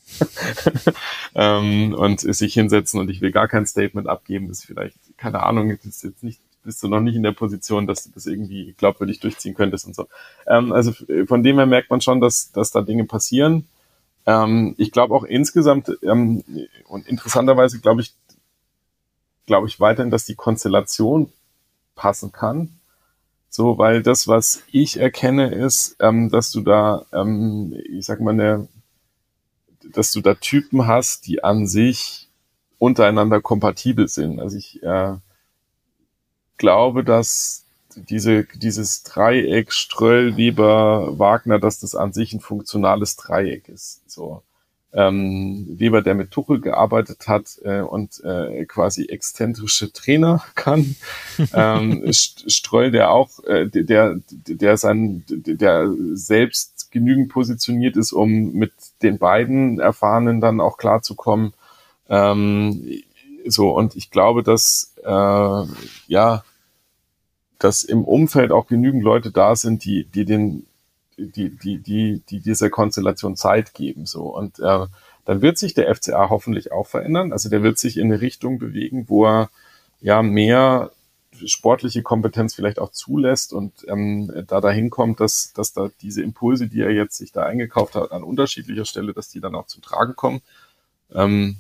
ähm, und sich hinsetzen und ich will gar kein Statement abgeben, ist vielleicht, keine Ahnung, ist jetzt nicht, bist du noch nicht in der Position, dass du das irgendwie glaubwürdig durchziehen könntest und so. Ähm, also von dem her merkt man schon, dass, dass da Dinge passieren. Ähm, ich glaube auch insgesamt, ähm, und interessanterweise glaube ich, glaube ich weiterhin, dass die Konstellation passen kann. So, weil das, was ich erkenne, ist, ähm, dass du da, ähm, ich sag mal, eine, dass du da Typen hast, die an sich untereinander kompatibel sind. Also ich äh, glaube, dass diese dieses Dreieck Ströll, Weber, Wagner, dass das an sich ein funktionales Dreieck ist. So ähm, Weber, der mit Tuchel gearbeitet hat äh, und äh, quasi exzentrische Trainer kann. ähm, Ströll, der auch, äh, der der sein, der selbst genügend positioniert ist, um mit den beiden Erfahrenen dann auch klarzukommen. Ähm, so, und ich glaube, dass äh, ja, dass im Umfeld auch genügend Leute da sind, die, die den, die, die, die, die dieser Konstellation Zeit geben, so. Und äh, dann wird sich der F C A hoffentlich auch verändern. Also der wird sich in eine Richtung bewegen, wo er ja mehr sportliche Kompetenz vielleicht auch zulässt und ähm, da dahin kommt, dass, dass da diese Impulse, die er jetzt sich da eingekauft hat, an unterschiedlicher Stelle, dass die dann auch zum Tragen kommen. Ähm,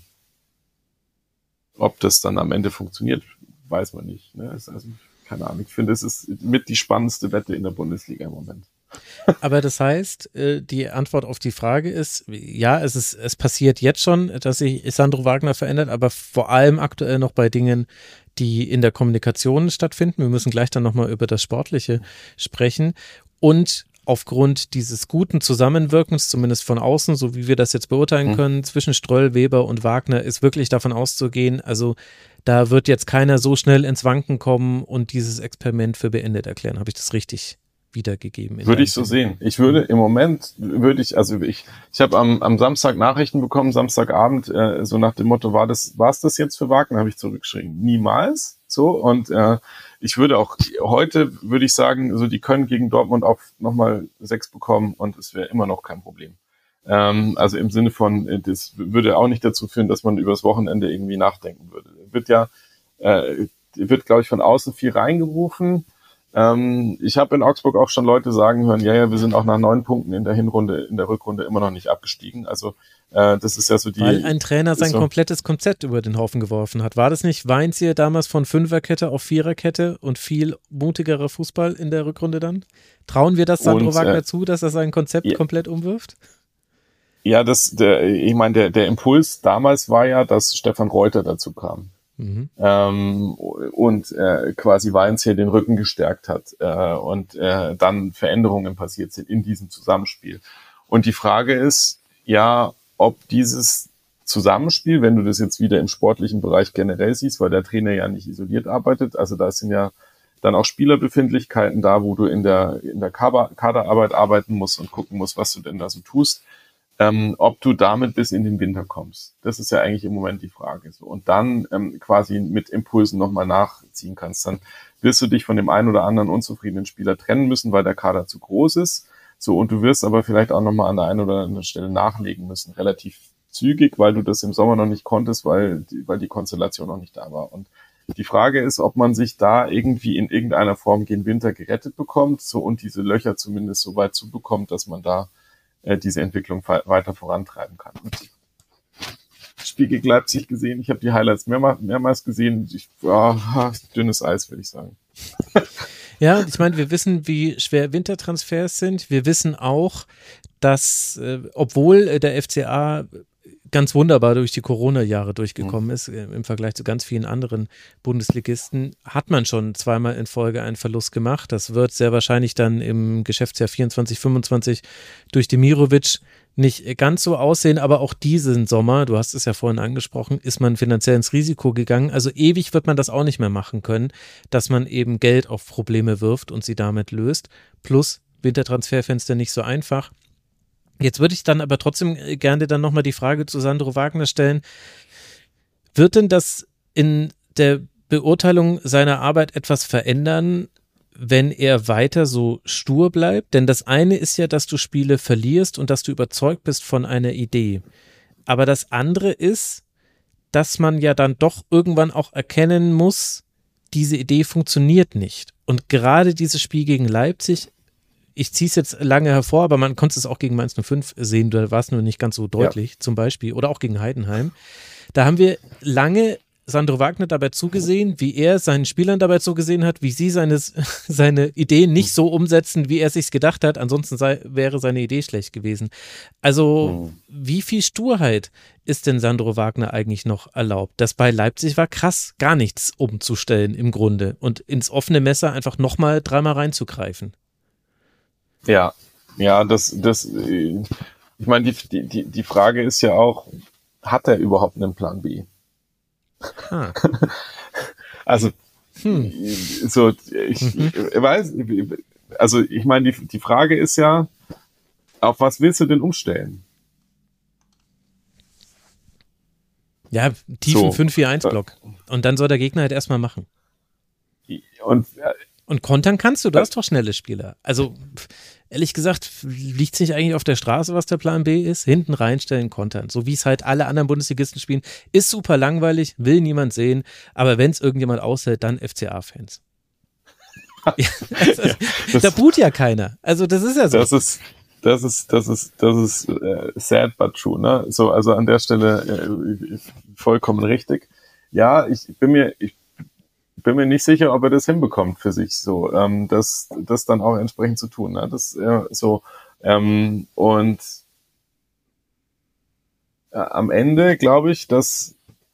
ob das dann am Ende funktioniert, weiß man nicht. Ne? Ist also, keine Ahnung. Ich finde, es ist mit die spannendste Wette in der Bundesliga im Moment. Aber das heißt, die Antwort auf die Frage ist, ja, es ist, es passiert jetzt schon, dass sich Sandro Wagner verändert, aber vor allem aktuell noch bei Dingen, die in der Kommunikation stattfinden. Wir müssen gleich dann nochmal über das Sportliche sprechen. Und aufgrund dieses guten Zusammenwirkens, zumindest von außen, so wie wir das jetzt beurteilen mhm. können, zwischen Ströll, Weber und Wagner, ist wirklich davon auszugehen, also da wird jetzt keiner so schnell ins Wanken kommen und dieses Experiment für beendet erklären. Habe ich das richtig wiedergegeben? Würde ich so sehen. Ich würde im Moment, würde ich, also ich, ich habe am, am Samstag Nachrichten bekommen, Samstagabend, äh, so nach dem Motto, war das, war es das jetzt für Wagner? Habe ich zurückgeschrieben. Niemals. So, und äh, ich würde auch, heute würde ich sagen, so die können gegen Dortmund auch nochmal sechs bekommen und es wäre immer noch kein Problem. Ähm, also im Sinne von, das würde auch nicht dazu führen, dass man übers Wochenende irgendwie nachdenken würde. Wird ja, äh, wird, glaube ich, von außen viel reingerufen. Ähm, ich habe in Augsburg auch schon Leute sagen hören, ja, ja, wir sind auch nach neun Punkten in der Hinrunde, in der Rückrunde immer noch nicht abgestiegen. Also äh, das ist ja so die... Weil ein Trainer sein so, komplettes Konzept über den Haufen geworfen hat. War das nicht Weinziel damals von Fünferkette auf Viererkette und viel mutigerer Fußball in der Rückrunde dann? Trauen wir das Sandro und, Wagner äh, zu, dass er sein Konzept ja, komplett umwirft? Ja, das, der, ich meine, der, der Impuls damals war ja, dass Stefan Reuter dazu kam. Mhm. Ähm, und äh, quasi Weinziel den Rücken gestärkt hat äh, und äh, dann Veränderungen passiert sind in diesem Zusammenspiel. Und die Frage ist, ja, ob dieses Zusammenspiel, wenn du das jetzt wieder im sportlichen Bereich generell siehst, weil der Trainer ja nicht isoliert arbeitet, also da sind ja dann auch Spielerbefindlichkeiten da, wo du in der in der Kaderarbeit arbeiten musst und gucken musst, was du denn da so tust. Ähm, ob du damit bis in den Winter kommst. Das ist ja eigentlich im Moment die Frage. So. Und dann ähm, quasi mit Impulsen nochmal nachziehen kannst. Dann wirst du dich von dem einen oder anderen unzufriedenen Spieler trennen müssen, weil der Kader zu groß ist. So, und du wirst aber vielleicht auch nochmal an der einen oder anderen Stelle nachlegen müssen, relativ zügig, weil du das im Sommer noch nicht konntest, weil die, weil die Konstellation noch nicht da war. Und die Frage ist, ob man sich da irgendwie in irgendeiner Form gegen Winter gerettet bekommt, so, und diese Löcher zumindest so weit zubekommt, dass man da diese Entwicklung weiter vorantreiben kann. Spiel gegen Leipzig gesehen, ich habe die Highlights mehrmals, mehrmals gesehen. Ich, oh, dünnes Eis, würde ich sagen. Ja, ich meine, wir wissen, wie schwer Wintertransfers sind. Wir wissen auch, dass, äh, obwohl äh, der F C A ganz wunderbar durch die Corona-Jahre durchgekommen ist, äh, im Vergleich zu ganz vielen anderen Bundesligisten, hat man schon zweimal in Folge einen Verlust gemacht. Das wird sehr wahrscheinlich dann im Geschäftsjahr vierundzwanzig, fünfundzwanzig durch Demirovic nicht ganz so aussehen, aber auch diesen Sommer, du hast es ja vorhin angesprochen, ist man finanziell ins Risiko gegangen. Also ewig wird man das auch nicht mehr machen können, dass man eben Geld auf Probleme wirft und sie damit löst. Plus Wintertransferfenster nicht so einfach. Jetzt würde ich dann aber trotzdem gerne dann nochmal die Frage zu Sandro Wagner stellen. Wird denn das in der Beurteilung seiner Arbeit etwas verändern, wenn er weiter so stur bleibt? Denn das eine ist ja, dass du Spiele verlierst und dass du überzeugt bist von einer Idee. Aber das andere ist, dass man ja dann doch irgendwann auch erkennen muss, diese Idee funktioniert nicht. Und gerade dieses Spiel gegen Leipzig, ich ziehe es jetzt lange hervor, aber man konnte es auch gegen Mainz null fünf sehen, da war es nur nicht ganz so deutlich, ja. Zum Beispiel, oder auch gegen Heidenheim. Da haben wir lange Sandro Wagner dabei zugesehen, wie er seinen Spielern dabei zugesehen hat, wie sie seine, seine Ideen nicht so umsetzen, wie er sich's gedacht hat, ansonsten sei, wäre seine Idee schlecht gewesen. Also wie viel Sturheit ist denn Sandro Wagner eigentlich noch erlaubt? Das bei Leipzig war krass, gar nichts umzustellen im Grunde und ins offene Messer einfach nochmal dreimal reinzugreifen. Ja, ja, das, das, ich meine, die, die, die Frage ist ja auch, hat er überhaupt einen Plan B? Ah. Also, hm. so, ich, mhm. ich weiß, also ich meine, die, die Frage ist ja, auf was willst du denn umstellen? Ja, tiefen so. fünf vier eins Block. Und dann soll der Gegner halt erstmal machen. Und, Und kontern kannst du, du hast doch schnelle Spieler. Also, ehrlich gesagt, liegt es nicht eigentlich auf der Straße, was der Plan B ist? Hinten reinstellen, kontern. So wie es halt alle anderen Bundesligisten spielen. Ist super langweilig, will niemand sehen. Aber wenn es irgendjemand aushält, dann F C A-Fans. ja, also, ja, das, da boot ja keiner. Also das ist ja so. Das ist, das ist, das ist, das ist äh, sad but true, ne? So, also an der Stelle äh, vollkommen richtig. Ja, ich bin mir, ich bin mir nicht sicher, ob er das hinbekommt für sich, so, ähm, das, das dann auch entsprechend zu tun, ne? Das, äh, so, ähm, und äh, am Ende glaube ich, dass,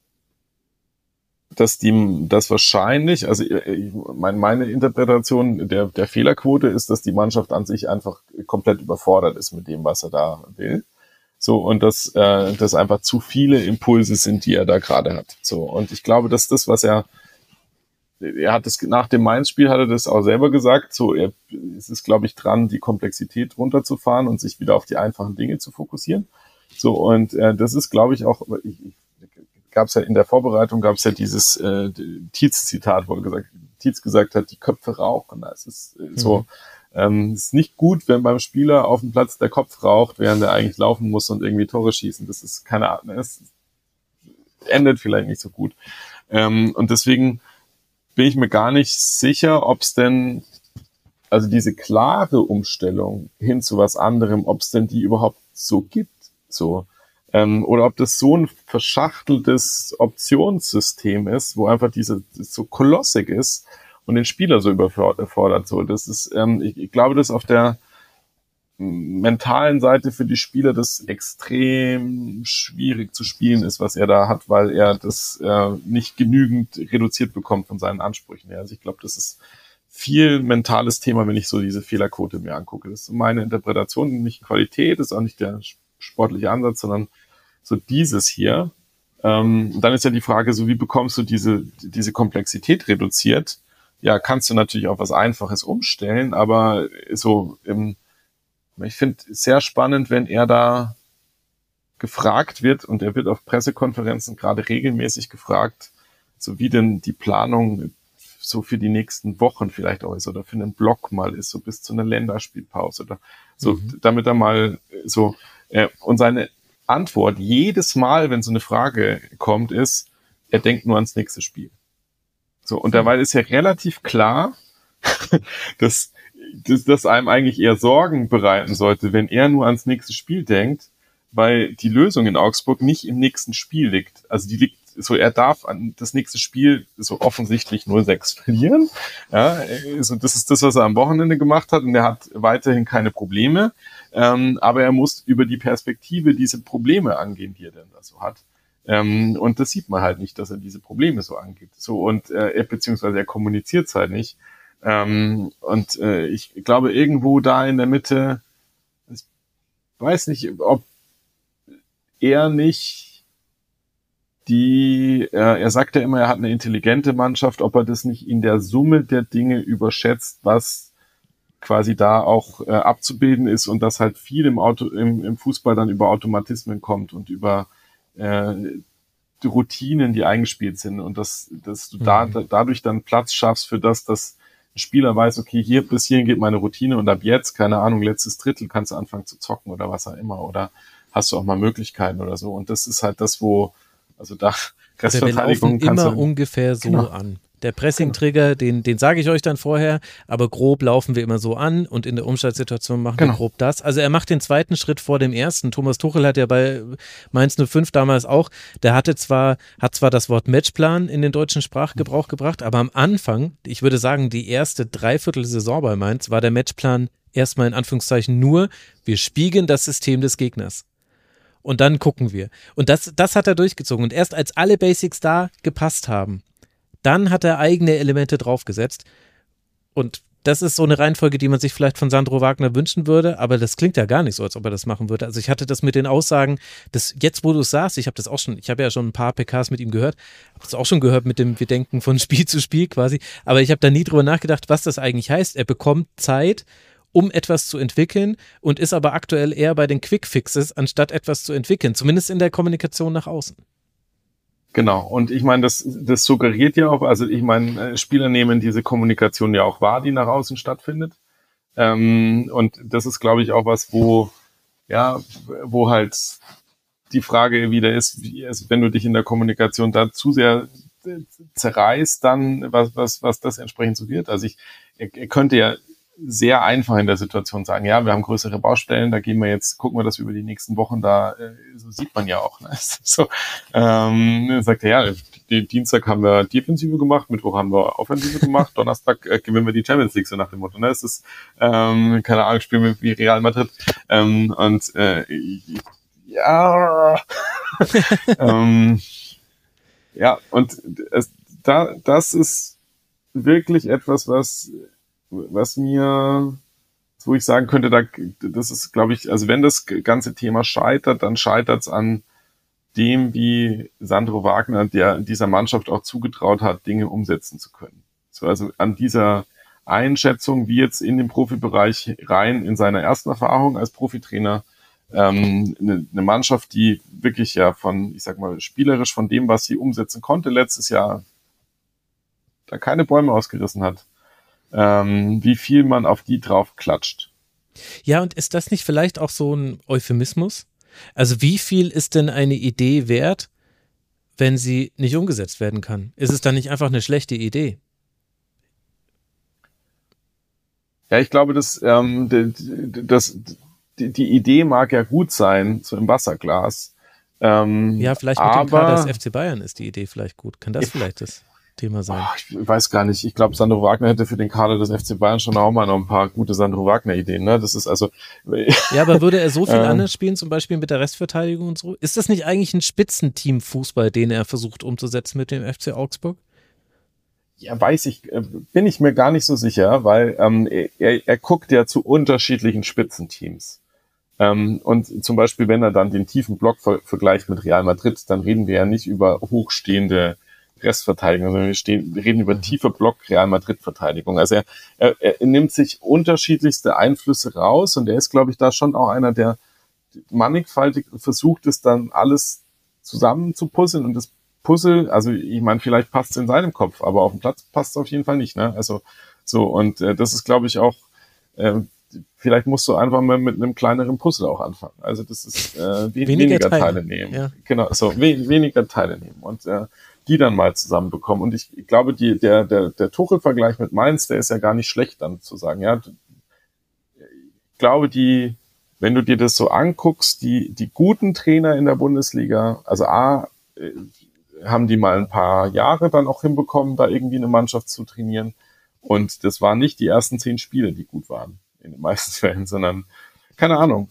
dass die, das wahrscheinlich, also ich, mein, meine Interpretation der, der Fehlerquote ist, dass die Mannschaft an sich einfach komplett überfordert ist mit dem, was er da will. So, und dass äh, das einfach zu viele Impulse sind, die er da gerade hat. So, und ich glaube, dass das, was er Er hat es nach dem Mainz-Spiel hat er das auch selber gesagt. So, er es ist, glaube ich, dran, die Komplexität runterzufahren und sich wieder auf die einfachen Dinge zu fokussieren. So, und äh, das ist, glaube ich, auch. Ich, ich, gab es ja in der Vorbereitung gab es ja dieses äh, Tietz-Zitat, wo er gesagt, Tietz gesagt hat, die Köpfe rauchen. Es ist äh, so, mhm. ähm, es ist nicht gut, wenn beim Spieler auf dem Platz der Kopf raucht, während er eigentlich laufen muss und irgendwie Tore schießen. Das ist keine Ahnung. Es endet vielleicht nicht so gut. Ähm, und deswegen bin ich mir gar nicht sicher, ob es denn also diese klare Umstellung hin zu was anderem, ob es denn die überhaupt so gibt, so, ähm, oder ob das so ein verschachteltes Optionssystem ist, wo einfach diese so kolossig ist und den Spieler so überfordert, so, das ist, ähm, ich, ich glaube, das auf der mentalen Seite für die Spieler das extrem schwierig zu spielen ist, was er da hat, weil er das äh, nicht genügend reduziert bekommt von seinen Ansprüchen her. Also ich glaube, das ist viel mentales Thema, wenn ich so diese Fehlerquote mir angucke. Das ist meine Interpretation, nicht Qualität, das ist auch nicht der sportliche Ansatz, sondern so dieses hier. Ähm, dann ist ja die Frage, so wie bekommst du diese diese Komplexität reduziert? Ja, kannst du natürlich auf was Einfaches umstellen, aber so im ich finde es sehr spannend, wenn er da gefragt wird, und er wird auf Pressekonferenzen gerade regelmäßig gefragt, so wie denn die Planung so für die nächsten Wochen vielleicht auch ist oder für einen Block mal ist, so bis zu einer Länderspielpause oder so, mhm. damit er mal so, äh, und seine Antwort jedes Mal, wenn so eine Frage kommt, ist, er denkt nur ans nächste Spiel. So, und dabei ist ja relativ klar, dass dass das einem eigentlich eher Sorgen bereiten sollte, wenn er nur ans nächste Spiel denkt, weil die Lösung in Augsburg nicht im nächsten Spiel liegt. Also die liegt so, er darf an das nächste Spiel so offensichtlich null sechs verlieren. Ja, so das ist das, was er am Wochenende gemacht hat, und er hat weiterhin keine Probleme. Ähm, aber er muss über die Perspektive diese Probleme angehen, die er denn da so hat. Ähm, und das sieht man halt nicht, dass er diese Probleme so angeht. So, und äh, er, beziehungsweise er kommuniziert es halt nicht. Ähm, und äh, ich glaube, irgendwo da in der Mitte, ich weiß nicht, ob er nicht die, äh, er sagt ja immer, er hat eine intelligente Mannschaft, ob er das nicht in der Summe der Dinge überschätzt, was quasi da auch äh, abzubilden ist, und dass halt viel im, Auto, im, im Fußball dann über Automatismen kommt und über äh, die Routinen, die eingespielt sind, und dass, dass du mhm. da, da dadurch dann Platz schaffst für das, dass ein Spieler weiß, okay, hier bis hierhin geht meine Routine, und ab jetzt, keine Ahnung, letztes Drittel kannst du anfangen zu zocken oder was auch immer, oder hast du auch mal Möglichkeiten oder so. Und das ist halt das, wo, also da, Restverteidigung kannst du immer ungefähr so genau. an. Der Pressing-Trigger, den, den sage ich euch dann vorher, aber grob laufen wir immer so an, und in der Umschaltsituation machen genau. wir grob das. Also er macht den zweiten Schritt vor dem ersten. Thomas Tuchel hat ja bei Mainz null fünf damals auch, der hatte zwar, hat zwar das Wort Matchplan in den deutschen Sprachgebrauch gebracht, aber am Anfang, ich würde sagen, die erste Dreiviertelsaison bei Mainz, war der Matchplan erstmal in Anführungszeichen nur, wir spiegeln das System des Gegners. Und dann gucken wir. Und das, das hat er durchgezogen. Und erst als alle Basics da gepasst haben, dann hat er eigene Elemente draufgesetzt. Und das ist so eine Reihenfolge, die man sich vielleicht von Sandro Wagner wünschen würde, aber das klingt ja gar nicht so, als ob er das machen würde. Also ich hatte das mit den Aussagen, dass jetzt, wo du es sagst, ich habe das auch schon, ich habe ja schon ein paar P Ks mit ihm gehört, habe das auch schon gehört mit dem, wir denken von Spiel zu Spiel quasi, aber ich habe da nie drüber nachgedacht, was das eigentlich heißt. Er bekommt Zeit, um etwas zu entwickeln, und ist aber aktuell eher bei den Quick-Fixes, anstatt etwas zu entwickeln, zumindest in der Kommunikation nach außen. Genau, und ich meine, das, das suggeriert ja auch, also ich meine, Spieler nehmen diese Kommunikation ja auch wahr, die nach außen stattfindet. Ähm, und das ist, glaube ich, auch was, wo, ja, wo halt die Frage wieder ist, wie, also wenn du dich in der Kommunikation da zu sehr zerreißt, dann was, was, was das entsprechend so wird. Also ich, er, er könnte ja sehr einfach in der Situation sagen, ja, wir haben größere Baustellen, da gehen wir jetzt, gucken wir das über die nächsten Wochen, da äh, so sieht man ja auch. Ne? So, ähm, sagt er, ja, die, Dienstag haben wir Defensive gemacht, Mittwoch haben wir Offensive gemacht, Donnerstag äh, gewinnen wir die Champions League, so nach dem Motto. Ne? Es ist, ähm, keine Ahnung, spielen wir wie Real Madrid. Ähm, und äh, ja, ähm, ja, und es, da, das ist wirklich etwas, was was mir, wo ich sagen könnte, da, das ist, glaube ich, also wenn das ganze Thema scheitert, dann scheitert es an dem, wie Sandro Wagner der dieser Mannschaft auch zugetraut hat, Dinge umsetzen zu können. So, also an dieser Einschätzung, wie jetzt in den Profibereich rein in seiner ersten Erfahrung als Profitrainer, ähm, eine, eine Mannschaft, die wirklich ja von, ich sag mal, spielerisch von dem, was sie umsetzen konnte, letztes Jahr da keine Bäume ausgerissen hat. Ähm, wie viel man auf die drauf klatscht. Ja, und ist das nicht vielleicht auch so ein Euphemismus? Also wie viel ist denn eine Idee wert, wenn sie nicht umgesetzt werden kann? Ist es dann nicht einfach eine schlechte Idee? Ja, ich glaube, dass, ähm, das, die, die Idee mag ja gut sein, so im Wasserglas. Ähm, ja, vielleicht mit aber, dem Kader des F C Bayern ist die Idee vielleicht gut. Kann das vielleicht das Thema sein? Oh, ich weiß gar nicht. Ich glaube, Sandro Wagner hätte für den Kader des F C Bayern schon auch mal noch ein paar gute Sandro Wagner-Ideen. Ne? Das ist also. Ja, aber würde er so viel äh, anders spielen, zum Beispiel mit der Restverteidigung und so? Ist das nicht eigentlich ein Spitzenteam-Fußball, den er versucht umzusetzen mit dem F C Augsburg? Ja, weiß ich, bin ich mir gar nicht so sicher, weil ähm, er, er guckt ja zu unterschiedlichen Spitzenteams. Ähm, und zum Beispiel, wenn er dann den tiefen Block ver- vergleicht mit Real Madrid, dann reden wir ja nicht über hochstehende Restverteidigung, sondern wir, stehen, wir reden über tiefe Block Real Madrid-Verteidigung. Also er, er, er nimmt sich unterschiedlichste Einflüsse raus und er ist, glaube ich, da schon auch einer, der mannigfaltig versucht, es dann alles zusammen zu puzzeln und das Puzzle, also ich meine, vielleicht passt es in seinem Kopf, aber auf dem Platz passt es auf jeden Fall nicht, ne? Also so, und äh, das ist, glaube ich, auch, äh, vielleicht musst du einfach mal mit einem kleineren Puzzle auch anfangen. Also das ist äh, we- weniger, weniger Teile, Teile nehmen. Ja. Genau, so we- weniger Teile nehmen und äh, die dann mal zusammenbekommen. Und ich, ich glaube, die, der, der, der Tuchel-Vergleich mit Mainz, der ist ja gar nicht schlecht, dann zu sagen, ja. Ich glaube, die, wenn du dir das so anguckst, die, die guten Trainer in der Bundesliga, also A, äh, haben die mal ein paar Jahre dann auch hinbekommen, da irgendwie eine Mannschaft zu trainieren. Und das waren nicht die ersten zehn Spiele, die gut waren, in den meisten Fällen, sondern, keine Ahnung,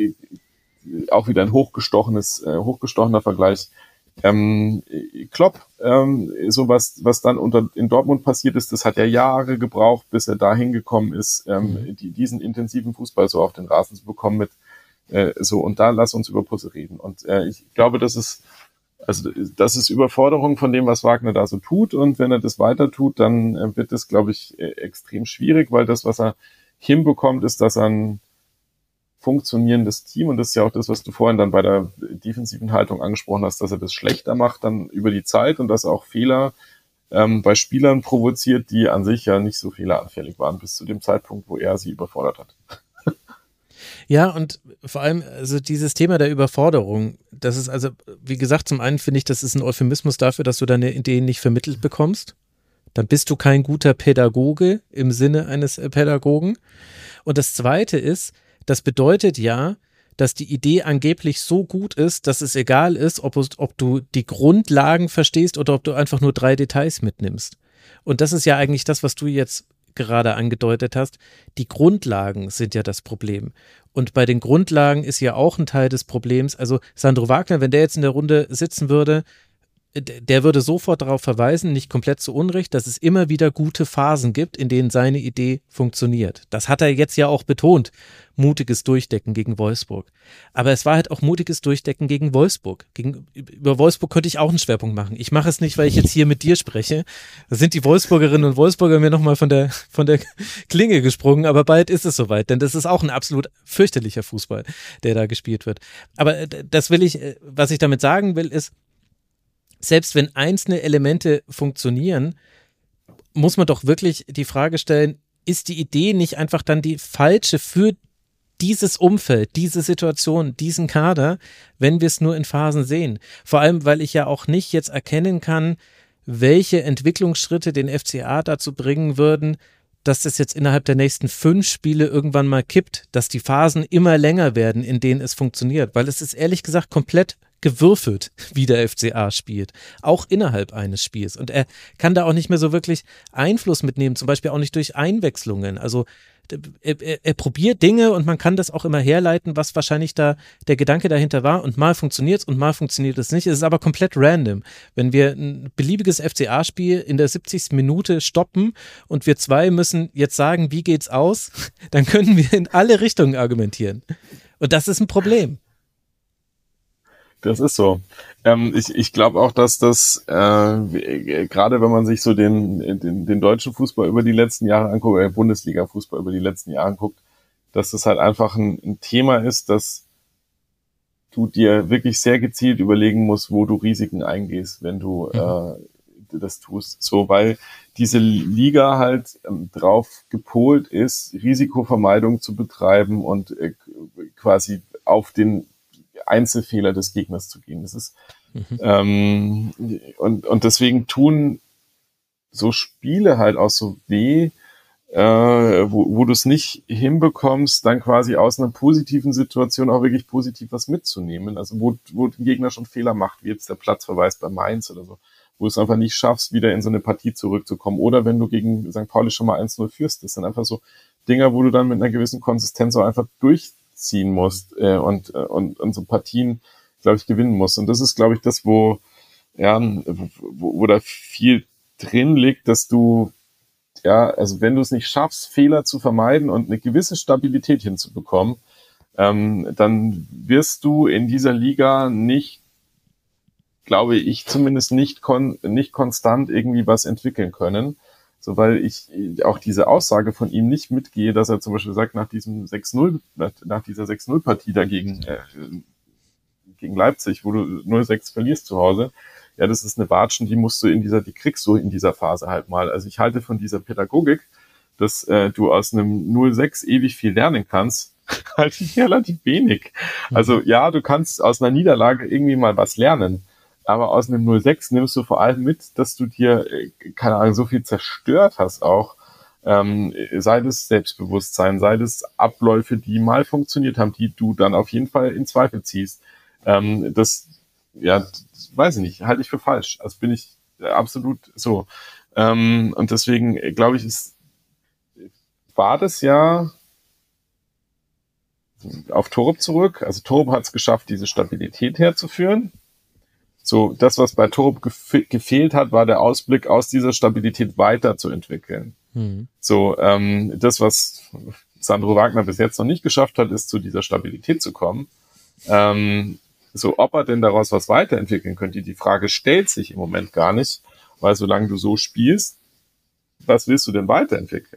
auch wieder ein hochgestochenes, hochgestochener Vergleich. Ähm, Klopp, ähm, sowas, was dann unter, in Dortmund passiert ist, das hat ja Jahre gebraucht, bis er da hingekommen ist, ähm, die, diesen intensiven Fußball so auf den Rasen zu bekommen mit, äh, so, und da lass uns über Puzzle reden. Und äh, ich glaube, das ist, Also das ist Überforderung von dem, was Wagner da so tut. Und wenn er das weiter tut, dann äh, wird es, glaube ich, äh, extrem schwierig, weil das, was er hinbekommt, ist, dass er ein funktionierendes Team, und das ist ja auch das, was du vorhin dann bei der defensiven Haltung angesprochen hast, dass er das schlechter macht dann über die Zeit und dass er auch Fehler ähm, bei Spielern provoziert, die an sich ja nicht so fehleranfällig waren, bis zu dem Zeitpunkt, wo er sie überfordert hat. Ja, und vor allem, also dieses Thema der Überforderung, das ist also, wie gesagt, zum einen finde ich, das ist ein Euphemismus dafür, dass du deine Ideen nicht vermittelt bekommst. Dann bist du kein guter Pädagoge im Sinne eines Pädagogen. Und das Zweite ist, das bedeutet ja, dass die Idee angeblich so gut ist, dass es egal ist, ob, ob du die Grundlagen verstehst oder ob du einfach nur drei Details mitnimmst. Und das ist ja eigentlich das, was du jetzt gerade angedeutet hast. Die Grundlagen sind ja das Problem. Und bei den Grundlagen ist ja auch ein Teil des Problems. Also Sandro Wagner, wenn der jetzt in der Runde sitzen würde, der würde sofort darauf verweisen, nicht komplett zu Unrecht, dass es immer wieder gute Phasen gibt, in denen seine Idee funktioniert. Das hat er jetzt ja auch betont. Mutiges Durchdecken gegen Wolfsburg. Aber es war halt auch mutiges Durchdecken gegen Wolfsburg. Gegen, über Wolfsburg könnte ich auch einen Schwerpunkt machen. Ich mache es nicht, weil ich jetzt hier mit dir spreche. Da sind die Wolfsburgerinnen und Wolfsburger mir nochmal von der, von der Klinge gesprungen, aber bald ist es soweit, denn das ist auch ein absolut fürchterlicher Fußball, der da gespielt wird. Aber das will ich, was ich damit sagen will, ist, selbst wenn einzelne Elemente funktionieren, muss man doch wirklich die Frage stellen, ist die Idee nicht einfach dann die falsche für dieses Umfeld, diese Situation, diesen Kader, wenn wir es nur in Phasen sehen? Vor allem, weil ich ja auch nicht jetzt erkennen kann, welche Entwicklungsschritte den F C A dazu bringen würden, dass das jetzt innerhalb der nächsten fünf Spiele irgendwann mal kippt, dass die Phasen immer länger werden, in denen es funktioniert, weil es ist ehrlich gesagt komplett gewürfelt, wie der F C A spielt, auch innerhalb eines Spiels. Und er kann da auch nicht mehr so wirklich Einfluss mitnehmen, zum Beispiel auch nicht durch Einwechslungen. Also er, er, er probiert Dinge und man kann das auch immer herleiten, was wahrscheinlich da der Gedanke dahinter war, und mal funktioniert es und mal funktioniert es nicht. Es ist aber komplett random. Wenn wir ein beliebiges F C A-Spiel in der siebzigsten Minute stoppen und wir zwei müssen jetzt sagen, wie geht's aus, dann können wir in alle Richtungen argumentieren. Und das ist ein Problem. Das ist so. Ähm, ich ich glaube auch, dass das, äh, gerade wenn man sich so den, den, den deutschen Fußball über die letzten Jahre anguckt, oder Bundesliga-Fußball über die letzten Jahre anguckt, dass das halt einfach ein, ein Thema ist, dass du dir wirklich sehr gezielt überlegen musst, wo du Risiken eingehst, wenn du äh, das tust. So, weil diese Liga halt ähm, drauf gepolt ist, Risikovermeidung zu betreiben und äh, quasi auf den Einzelfehler des Gegners zu gehen. Das ist mhm. ähm, und und deswegen tun so Spiele halt auch so weh, äh, wo, wo du es nicht hinbekommst, dann quasi aus einer positiven Situation auch wirklich positiv was mitzunehmen. Also wo, wo der Gegner schon Fehler macht, wie jetzt der Platzverweis bei Mainz oder so, wo du es einfach nicht schaffst, wieder in so eine Partie zurückzukommen. Oder wenn du gegen Sankt Pauli schon mal eins null führst, das sind einfach so Dinger, wo du dann mit einer gewissen Konsistenz auch einfach durchziehen musst äh, und, äh, und, und so Partien, glaube ich, gewinnen musst. Und das ist, glaube ich, das, wo, ja, wo, wo da viel drin liegt, dass du, ja, also wenn du es nicht schaffst, Fehler zu vermeiden und eine gewisse Stabilität hinzubekommen, ähm, dann wirst du in dieser Liga nicht, glaube ich, zumindest nicht kon- nicht konstant irgendwie was entwickeln können. So, weil ich auch diese Aussage von ihm nicht mitgehe, dass er zum Beispiel sagt, nach diesem sechs null, nach, nach dieser sechs null Partie dagegen, äh, gegen Leipzig, wo du null sechs verlierst zu Hause, ja, das ist eine Watschen, die musst du in dieser, die kriegst du in dieser Phase halt mal. Also ich halte von dieser Pädagogik, dass äh, du aus einem null sechs ewig viel lernen kannst, halte ich relativ wenig. Also ja, du kannst aus einer Niederlage irgendwie mal was lernen, aber aus einem null sechs nimmst du vor allem mit, dass du dir, äh, keine Ahnung, so viel zerstört hast auch, ähm, sei das Selbstbewusstsein, sei das Abläufe, die mal funktioniert haben, die du dann auf jeden Fall in Zweifel ziehst. Ähm, das, ja, das weiß ich nicht, halte ich für falsch. Also bin ich absolut so. Ähm, und deswegen glaube ich, ist, war das ja auf Torup zurück. Also Torup hat es geschafft, diese Stabilität herzuführen. So, das, was bei Torup gef- gefehlt hat, war der Ausblick, aus dieser Stabilität weiterzuentwickeln. Mhm. So, ähm, das, was Sandro Wagner bis jetzt noch nicht geschafft hat, ist zu dieser Stabilität zu kommen. Ähm, so, ob er denn daraus was weiterentwickeln könnte, die Frage stellt sich im Moment gar nicht, weil solange du so spielst, was willst du denn weiterentwickeln?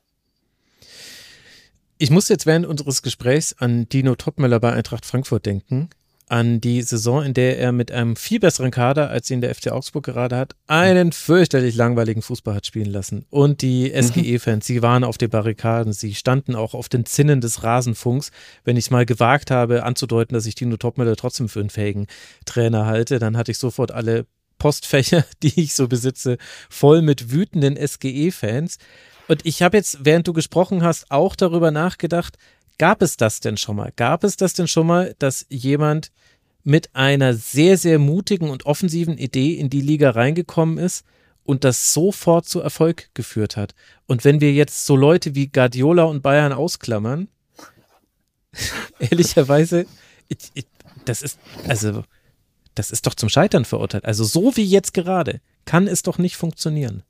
Ich muss jetzt während unseres Gesprächs an Dino Topmöller bei Eintracht Frankfurt denken, an die Saison, in der er mit einem viel besseren Kader, als ihn der F C Augsburg gerade hat, einen fürchterlich langweiligen Fußball hat spielen lassen. Und die S G E-Fans, sie waren auf den Barrikaden, sie standen auch auf den Zinnen des Rasenfunks. Wenn ich es mal gewagt habe, anzudeuten, dass ich Dino Topmöller trotzdem für einen fähigen Trainer halte, dann hatte ich sofort alle Postfächer, die ich so besitze, voll mit wütenden S G E-Fans. Und ich habe jetzt, während du gesprochen hast, auch darüber nachgedacht, gab es das denn schon mal? Gab es das denn schon mal, dass jemand mit einer sehr, sehr mutigen und offensiven Idee in die Liga reingekommen ist und das sofort zu Erfolg geführt hat? Und wenn wir jetzt so Leute wie Guardiola und Bayern ausklammern, ehrlicherweise, ich, ich, das ist, also, das ist doch zum Scheitern verurteilt. Also so wie jetzt gerade, kann es doch nicht funktionieren.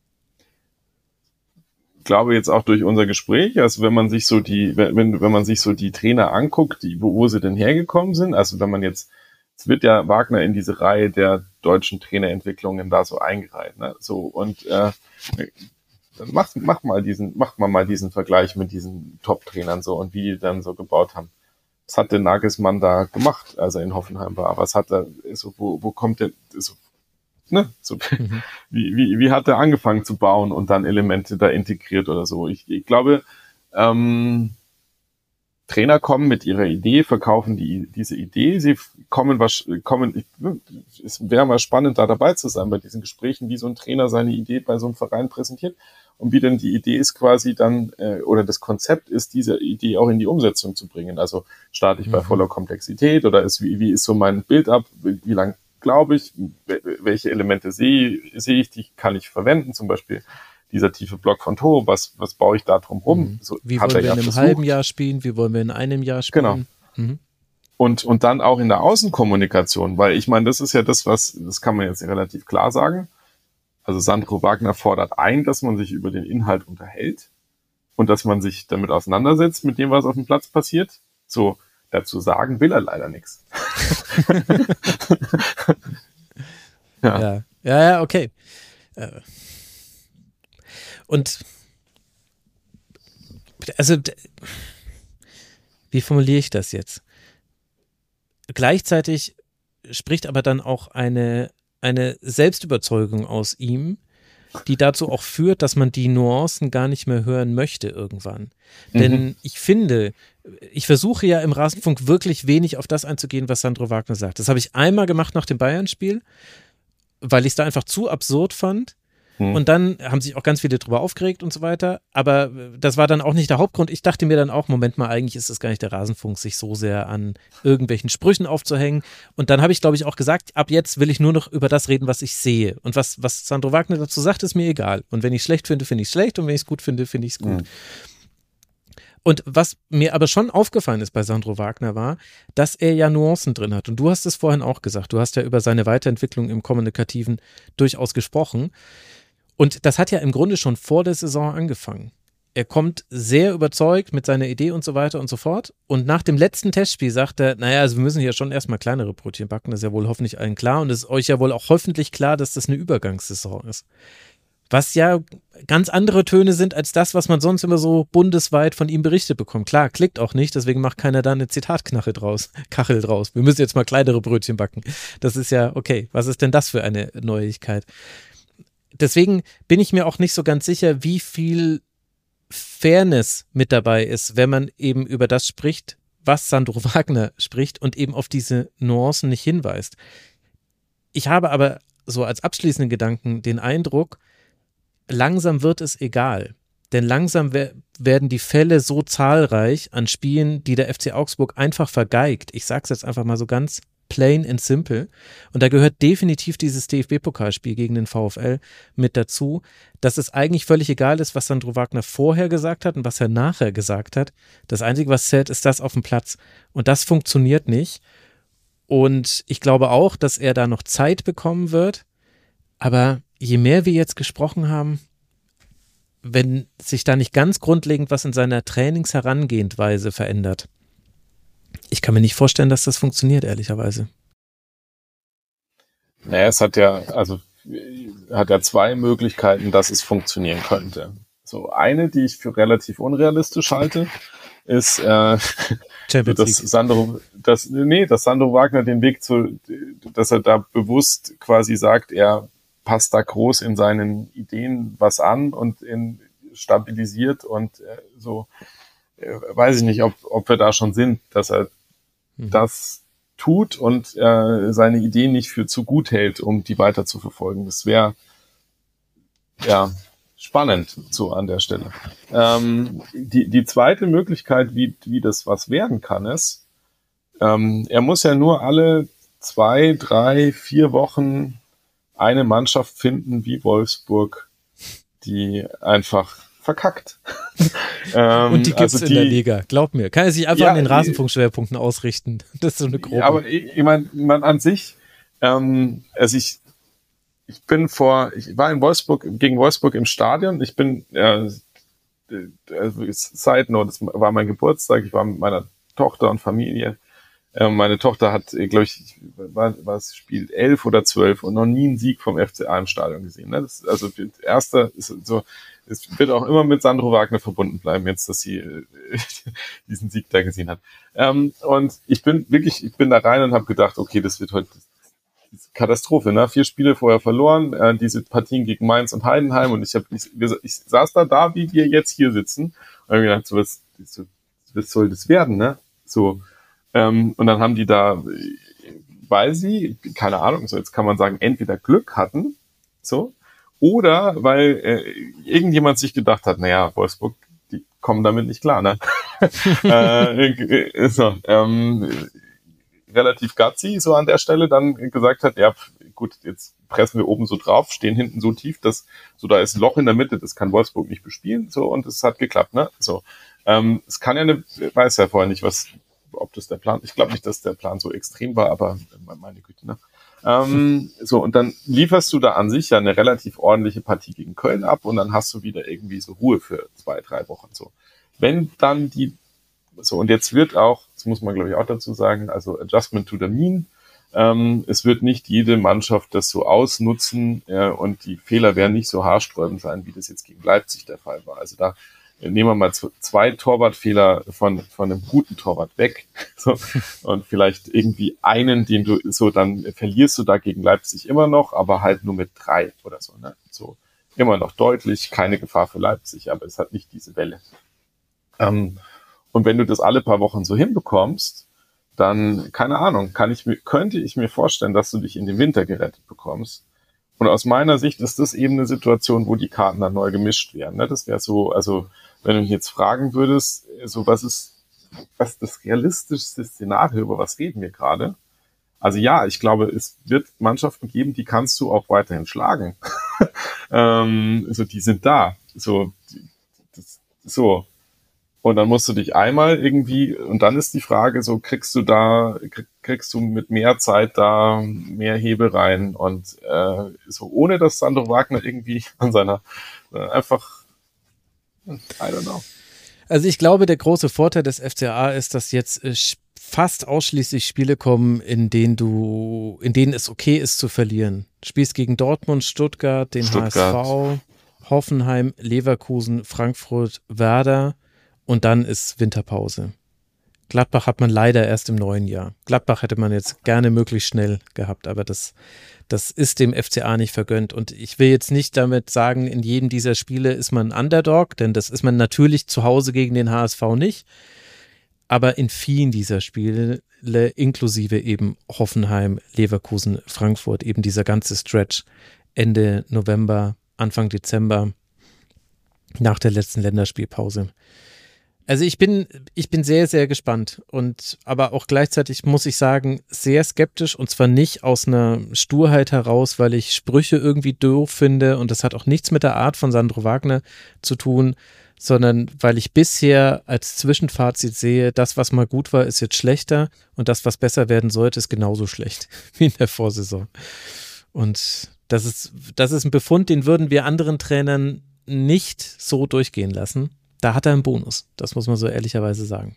Ich glaube jetzt auch durch unser Gespräch, also wenn man sich so die, wenn, wenn man sich so die Trainer anguckt, die, wo, wo sie denn hergekommen sind, also wenn man jetzt, es wird ja Wagner in diese Reihe der deutschen Trainerentwicklungen da so eingereiht, ne, so, und, äh, mach, mach mal diesen, mach mal mal diesen Vergleich mit diesen Top-Trainern so und wie die dann so gebaut haben. Was hat der Nagelsmann da gemacht, als er in Hoffenheim war? Was hat er, so, wo, wo kommt der, so, Ne? So, mhm. wie, wie, wie hat er angefangen zu bauen und dann Elemente da integriert oder so? Ich, ich glaube, ähm, Trainer kommen mit ihrer Idee, verkaufen die diese Idee, sie kommen, was kommen, ich, es wäre mal spannend, da dabei zu sein bei diesen Gesprächen, wie so ein Trainer seine Idee bei so einem Verein präsentiert und wie denn die Idee ist quasi dann, äh, oder das Konzept ist, diese Idee auch in die Umsetzung zu bringen. Also starte ich mhm. bei voller Komplexität oder ist, wie, wie ist so mein Bild ab, wie, wie lang glaube ich, welche Elemente sehe, sehe ich, die kann ich verwenden, zum Beispiel dieser tiefe Block von Torup, was, was baue ich da drum rum? Mhm. So, wie wollen wir ja in einem versucht. halben Jahr spielen, wie wollen wir in einem Jahr spielen? Genau. Mhm. Und, und dann auch in der Außenkommunikation, weil ich meine, das ist ja das, was, das kann man jetzt relativ klar sagen. Also Sandro Wagner fordert ein, dass man sich über den Inhalt unterhält und dass man sich damit auseinandersetzt, mit dem, was auf dem Platz passiert. So, dazu sagen will er leider nichts. ja. ja, ja, ja, okay. Und also, wie formuliere ich das jetzt? Gleichzeitig spricht aber dann auch eine, eine Selbstüberzeugung aus ihm, die dazu auch führt, dass man die Nuancen gar nicht mehr hören möchte irgendwann. Mhm. Denn ich finde, ich versuche ja im Rasenfunk wirklich wenig auf das einzugehen, was Sandro Wagner sagt. Das habe ich einmal gemacht nach dem Bayern-Spiel, weil ich es da einfach zu absurd fand. Hm. Und dann haben sich auch ganz viele drüber aufgeregt und so weiter. Aber das war dann auch nicht der Hauptgrund. Ich dachte mir dann auch, Moment mal, eigentlich ist es gar nicht der Rasenfunk, sich so sehr an irgendwelchen Sprüchen aufzuhängen. Und dann habe ich, glaube ich, auch gesagt, ab jetzt will ich nur noch über das reden, was ich sehe. Und was, was Sandro Wagner dazu sagt, ist mir egal. Und wenn ich es schlecht finde, finde ich es schlecht. Und wenn ich es gut finde, finde ich es gut. Hm. Und was mir aber schon aufgefallen ist bei Sandro Wagner war, dass er ja Nuancen drin hat. Und du hast es vorhin auch gesagt. Du hast ja über seine Weiterentwicklung im Kommunikativen durchaus gesprochen. Und das hat ja im Grunde schon vor der Saison angefangen. Er kommt sehr überzeugt mit seiner Idee und so weiter und so fort. Und nach dem letzten Testspiel sagt er, naja, also wir müssen hier schon erstmal kleinere Brötchen backen. Das ist ja wohl hoffentlich allen klar. Und es ist euch ja wohl auch hoffentlich klar, dass das eine Übergangssaison ist. Was ja ganz andere Töne sind als das, was man sonst immer so bundesweit von ihm berichtet bekommt. Klar, klickt auch nicht, deswegen macht keiner da eine Zitatknache draus, Kachel draus. Wir müssen jetzt mal kleinere Brötchen backen. Das ist ja, okay, was ist denn das für eine Neuigkeit? Deswegen bin ich mir auch nicht so ganz sicher, wie viel Fairness mit dabei ist, wenn man eben über das spricht, was Sandro Wagner spricht und eben auf diese Nuancen nicht hinweist. Ich habe aber so als abschließenden Gedanken den Eindruck, langsam wird es egal, denn langsam we- werden die Fälle so zahlreich an Spielen, die der F C Augsburg einfach vergeigt. Ich sage es jetzt einfach mal so ganz plain and simple. Und da gehört definitiv dieses D F B-Pokalspiel gegen den VfL mit dazu, dass es eigentlich völlig egal ist, was Sandro Wagner vorher gesagt hat und was er nachher gesagt hat. Das Einzige, was zählt, ist das auf dem Platz. Und das funktioniert nicht. Und ich glaube auch, dass er da noch Zeit bekommen wird. Aber je mehr wir jetzt gesprochen haben, wenn sich da nicht ganz grundlegend was in seiner Trainingsherangehensweise verändert, ich kann mir nicht vorstellen, dass das funktioniert, ehrlicherweise. Naja, es hat ja, also hat ja zwei Möglichkeiten, dass es funktionieren könnte. So eine, die ich für relativ unrealistisch halte, ist, äh, dass Sandro, dass, nee, dass Sandro Wagner den Weg zu, dass er da bewusst quasi sagt, er passt da groß in seinen Ideen was an und in, stabilisiert und äh, so, äh, weiß ich nicht, ob, ob wir da schon sind, dass er mhm. das tut und äh, seine Ideen nicht für zu gut hält, um die weiter zu verfolgen. Das wäre ja spannend so an der Stelle. Ähm, die, die zweite Möglichkeit, wie, wie das was werden kann, ist, ähm, er muss ja nur alle zwei, drei, vier Wochen eine Mannschaft finden wie Wolfsburg, die einfach verkackt. ähm, Und die gibt's also die, in der Liga, glaub mir. Kann er sich einfach ja, an den Rasenfunkschwerpunkten ausrichten. Das ist so eine grobe. Ja, aber ich, ich meine, man an sich, ähm, also ich, ich bin vor, ich war in Wolfsburg, gegen Wolfsburg im Stadion. Ich bin, äh, also Side Note, das war mein Geburtstag. Ich war mit meiner Tochter und Familie. Äh, meine Tochter hat, glaube ich, war, war es Spiel elf oder zwölf und noch nie einen Sieg vom F C A im Stadion gesehen. Ne? Das, also das erste ist so, es wird auch immer mit Sandro Wagner verbunden bleiben, jetzt, dass sie äh, diesen Sieg da gesehen hat. Ähm, und ich bin wirklich, ich bin da rein und habe gedacht, okay, das wird heute Katastrophe, ne? Vier Spiele vorher verloren, äh, diese Partien gegen Mainz und Heidenheim und ich habe, ich, ich saß da da, wie wir jetzt hier sitzen und habe gedacht, so was, so, was soll das werden, ne? So, ähm, und dann haben die da, weil sie, keine Ahnung, so jetzt kann man sagen, entweder Glück hatten, so, oder weil äh, irgendjemand sich gedacht hat, naja, Wolfsburg, die kommen damit nicht klar, ne? äh, so, ähm, relativ gutsy so an der Stelle dann gesagt hat, ja gut, jetzt pressen wir oben so drauf, stehen hinten so tief, dass so da ist ein Loch in der Mitte, das kann Wolfsburg nicht bespielen, so, und es hat geklappt, ne? So, ähm, es kann ja eine, weiß ja vorher nicht, was, ob das der Plan, ich glaube nicht, dass der Plan so extrem war, aber meine Güte, ne? Ähm, so, und dann lieferst du da an sich ja eine relativ ordentliche Partie gegen Köln ab und dann hast du wieder irgendwie so Ruhe für zwei, drei Wochen, so. Wenn dann die, so, und jetzt wird auch, das muss man glaube ich auch dazu sagen, also Adjustment to the Mean, ähm, es wird nicht jede Mannschaft das so ausnutzen äh, und die Fehler werden nicht so haarsträubend sein, wie das jetzt gegen Leipzig der Fall war. Also da äh, nehmen wir mal z- zwei Torwartfehler von von einem guten Torwart weg so, und vielleicht irgendwie einen, den du so, dann verlierst du da gegen Leipzig immer noch, aber halt nur mit drei oder so, ne? So, immer noch deutlich, keine Gefahr für Leipzig, aber es hat nicht diese Welle. Ähm, Und wenn du das alle paar Wochen so hinbekommst, dann, keine Ahnung, kann ich mir, könnte ich mir vorstellen, dass du dich in den Winter gerettet bekommst. Und aus meiner Sicht ist das eben eine Situation, wo die Karten dann neu gemischt werden. Ne? Das wäre so, also wenn du mich jetzt fragen würdest, so was ist, was ist das realistischste Szenario, über was reden wir gerade? Also ja, ich glaube, es wird Mannschaften geben, die kannst du auch weiterhin schlagen. ähm, also die sind da. So, das, so. Und dann musst du dich einmal irgendwie, und dann ist die Frage, so kriegst du da, kriegst du mit mehr Zeit da mehr Hebel rein und äh, so ohne, dass Sandro Wagner irgendwie an seiner, äh, einfach, I don't know. Also ich glaube, der große Vorteil des F C A ist, dass jetzt äh, fast ausschließlich Spiele kommen, in denen du, in denen es okay ist zu verlieren. Spielst gegen Dortmund, Stuttgart, den Stuttgart. H S V, Hoffenheim, Leverkusen, Frankfurt, Werder. Und dann ist Winterpause. Gladbach hat man leider erst im neuen Jahr. Gladbach hätte man jetzt gerne möglichst schnell gehabt, aber das, das ist dem F C A nicht vergönnt. Und ich will jetzt nicht damit sagen, in jedem dieser Spiele ist man ein Underdog, denn das ist man natürlich zu Hause gegen den H S V nicht. Aber in vielen dieser Spiele, inklusive eben Hoffenheim, Leverkusen, Frankfurt, eben dieser ganze Stretch Ende November, Anfang Dezember, nach der letzten Länderspielpause. Also ich bin, ich bin sehr, sehr gespannt und aber auch gleichzeitig muss ich sagen, sehr skeptisch und zwar nicht aus einer Sturheit heraus, weil ich Sprüche irgendwie doof finde und das hat auch nichts mit der Art von Sandro Wagner zu tun, sondern weil ich bisher als Zwischenfazit sehe, das, was mal gut war, ist jetzt schlechter und das, was besser werden sollte, ist genauso schlecht wie in der Vorsaison. Und das ist, das ist ein Befund, den würden wir anderen Trainern nicht so durchgehen lassen. Da hat er einen Bonus, das muss man so ehrlicherweise sagen.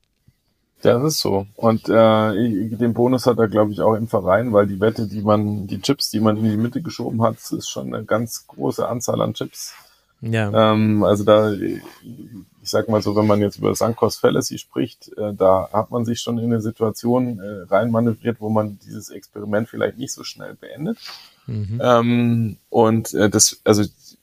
Ja, das ist so. Und äh, den Bonus hat er, glaube ich, auch im Verein, weil die Wette, die man, die Chips, die man in die Mitte geschoben hat, ist schon eine ganz große Anzahl an Chips. Ja. Ähm, also da, ich sag mal so, wenn man jetzt über Sunk Cost Fallacy spricht, äh, da hat man sich schon in eine Situation äh, reinmanövriert, wo man dieses Experiment vielleicht nicht so schnell beendet. Mhm. Ähm, und äh, das, also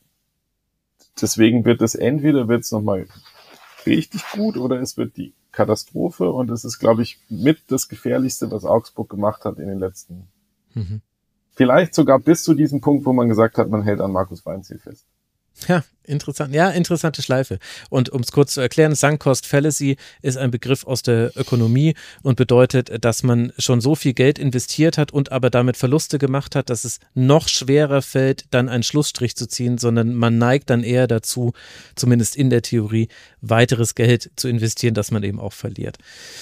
deswegen wird es entweder wird es nochmal richtig gut oder es wird die Katastrophe und es ist, glaube ich, mit das Gefährlichste, was Augsburg gemacht hat in den letzten, mhm. vielleicht sogar bis zu diesem Punkt, wo man gesagt hat, man hält an Markus Weinziel fest. Ja, interessant. Ja, interessante Schleife. Und um es kurz zu erklären, Sunk Cost Fallacy ist ein Begriff aus der Ökonomie und bedeutet, dass man schon so viel Geld investiert hat und aber damit Verluste gemacht hat, dass es noch schwerer fällt, dann einen Schlussstrich zu ziehen, sondern man neigt dann eher dazu, zumindest in der Theorie, weiteres Geld zu investieren, das man eben auch verliert.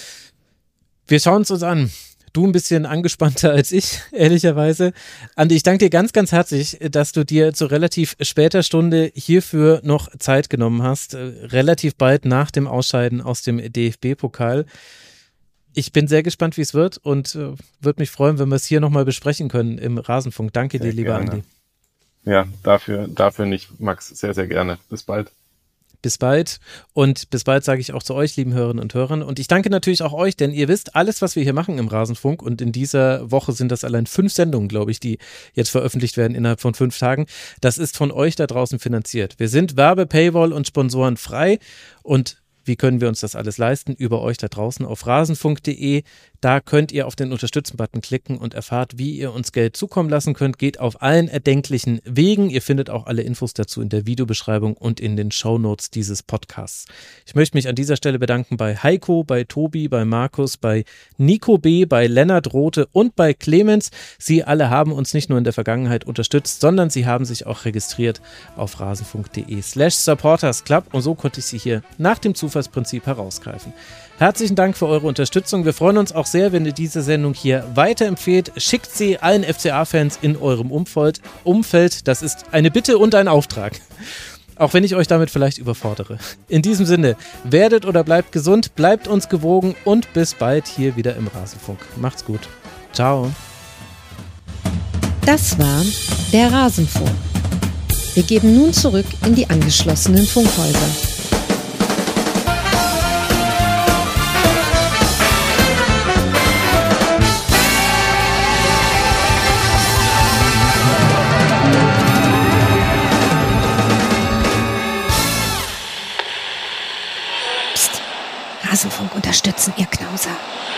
Wir schauen es uns an. Du ein bisschen angespannter als ich, ehrlicherweise. Andi, ich danke dir ganz, ganz herzlich, dass du dir zu relativ später Stunde hierfür noch Zeit genommen hast. Relativ bald nach dem Ausscheiden aus dem D F B-Pokal. Ich bin sehr gespannt, wie es wird und äh, würde mich freuen, wenn wir es hier nochmal besprechen können im Rasenfunk. Danke sehr dir, lieber gerne. Andi. Ja, dafür, dafür nicht, Max. Sehr, sehr gerne. Bis bald. Bis bald und bis bald sage ich auch zu euch, lieben Hörerinnen und Hörern. Und ich danke natürlich auch euch, denn ihr wisst, alles, was wir hier machen im Rasenfunk und in dieser Woche sind das allein fünf Sendungen, glaube ich, die jetzt veröffentlicht werden innerhalb von fünf Tagen. Das ist von euch da draußen finanziert. Wir sind Werbe-, Paywall- und Sponsoren frei und wie können wir uns das alles leisten? Über euch da draußen auf rasenfunk punkt de. Da könnt ihr auf den Unterstützen-Button klicken und erfahrt, wie ihr uns Geld zukommen lassen könnt. Geht auf allen erdenklichen Wegen. Ihr findet auch alle Infos dazu in der Videobeschreibung und in den Shownotes dieses Podcasts. Ich möchte mich an dieser Stelle bedanken bei Heiko, bei Tobi, bei Markus, bei Nico B., bei Lennart Rothe und bei Clemens. Sie alle haben uns nicht nur in der Vergangenheit unterstützt, sondern sie haben sich auch registriert auf rasenfunk punkt de slash supportersclub und so konnte ich sie hier nach dem Zufallsprinzip herausgreifen. Herzlichen Dank für eure Unterstützung. Wir freuen uns auch sehr, wenn ihr diese Sendung hier weiterempfehlt. Schickt sie allen F C A-Fans in eurem Umfeld. Umfeld. Das ist eine Bitte und ein Auftrag. Auch wenn ich euch damit vielleicht überfordere. In diesem Sinne, werdet oder bleibt gesund, bleibt uns gewogen und bis bald hier wieder im Rasenfunk. Macht's gut. Ciao. Das war der Rasenfunk. Wir geben nun zurück in die angeschlossenen Funkhäuser. Rasenfunk unterstützen, ihr Knauser.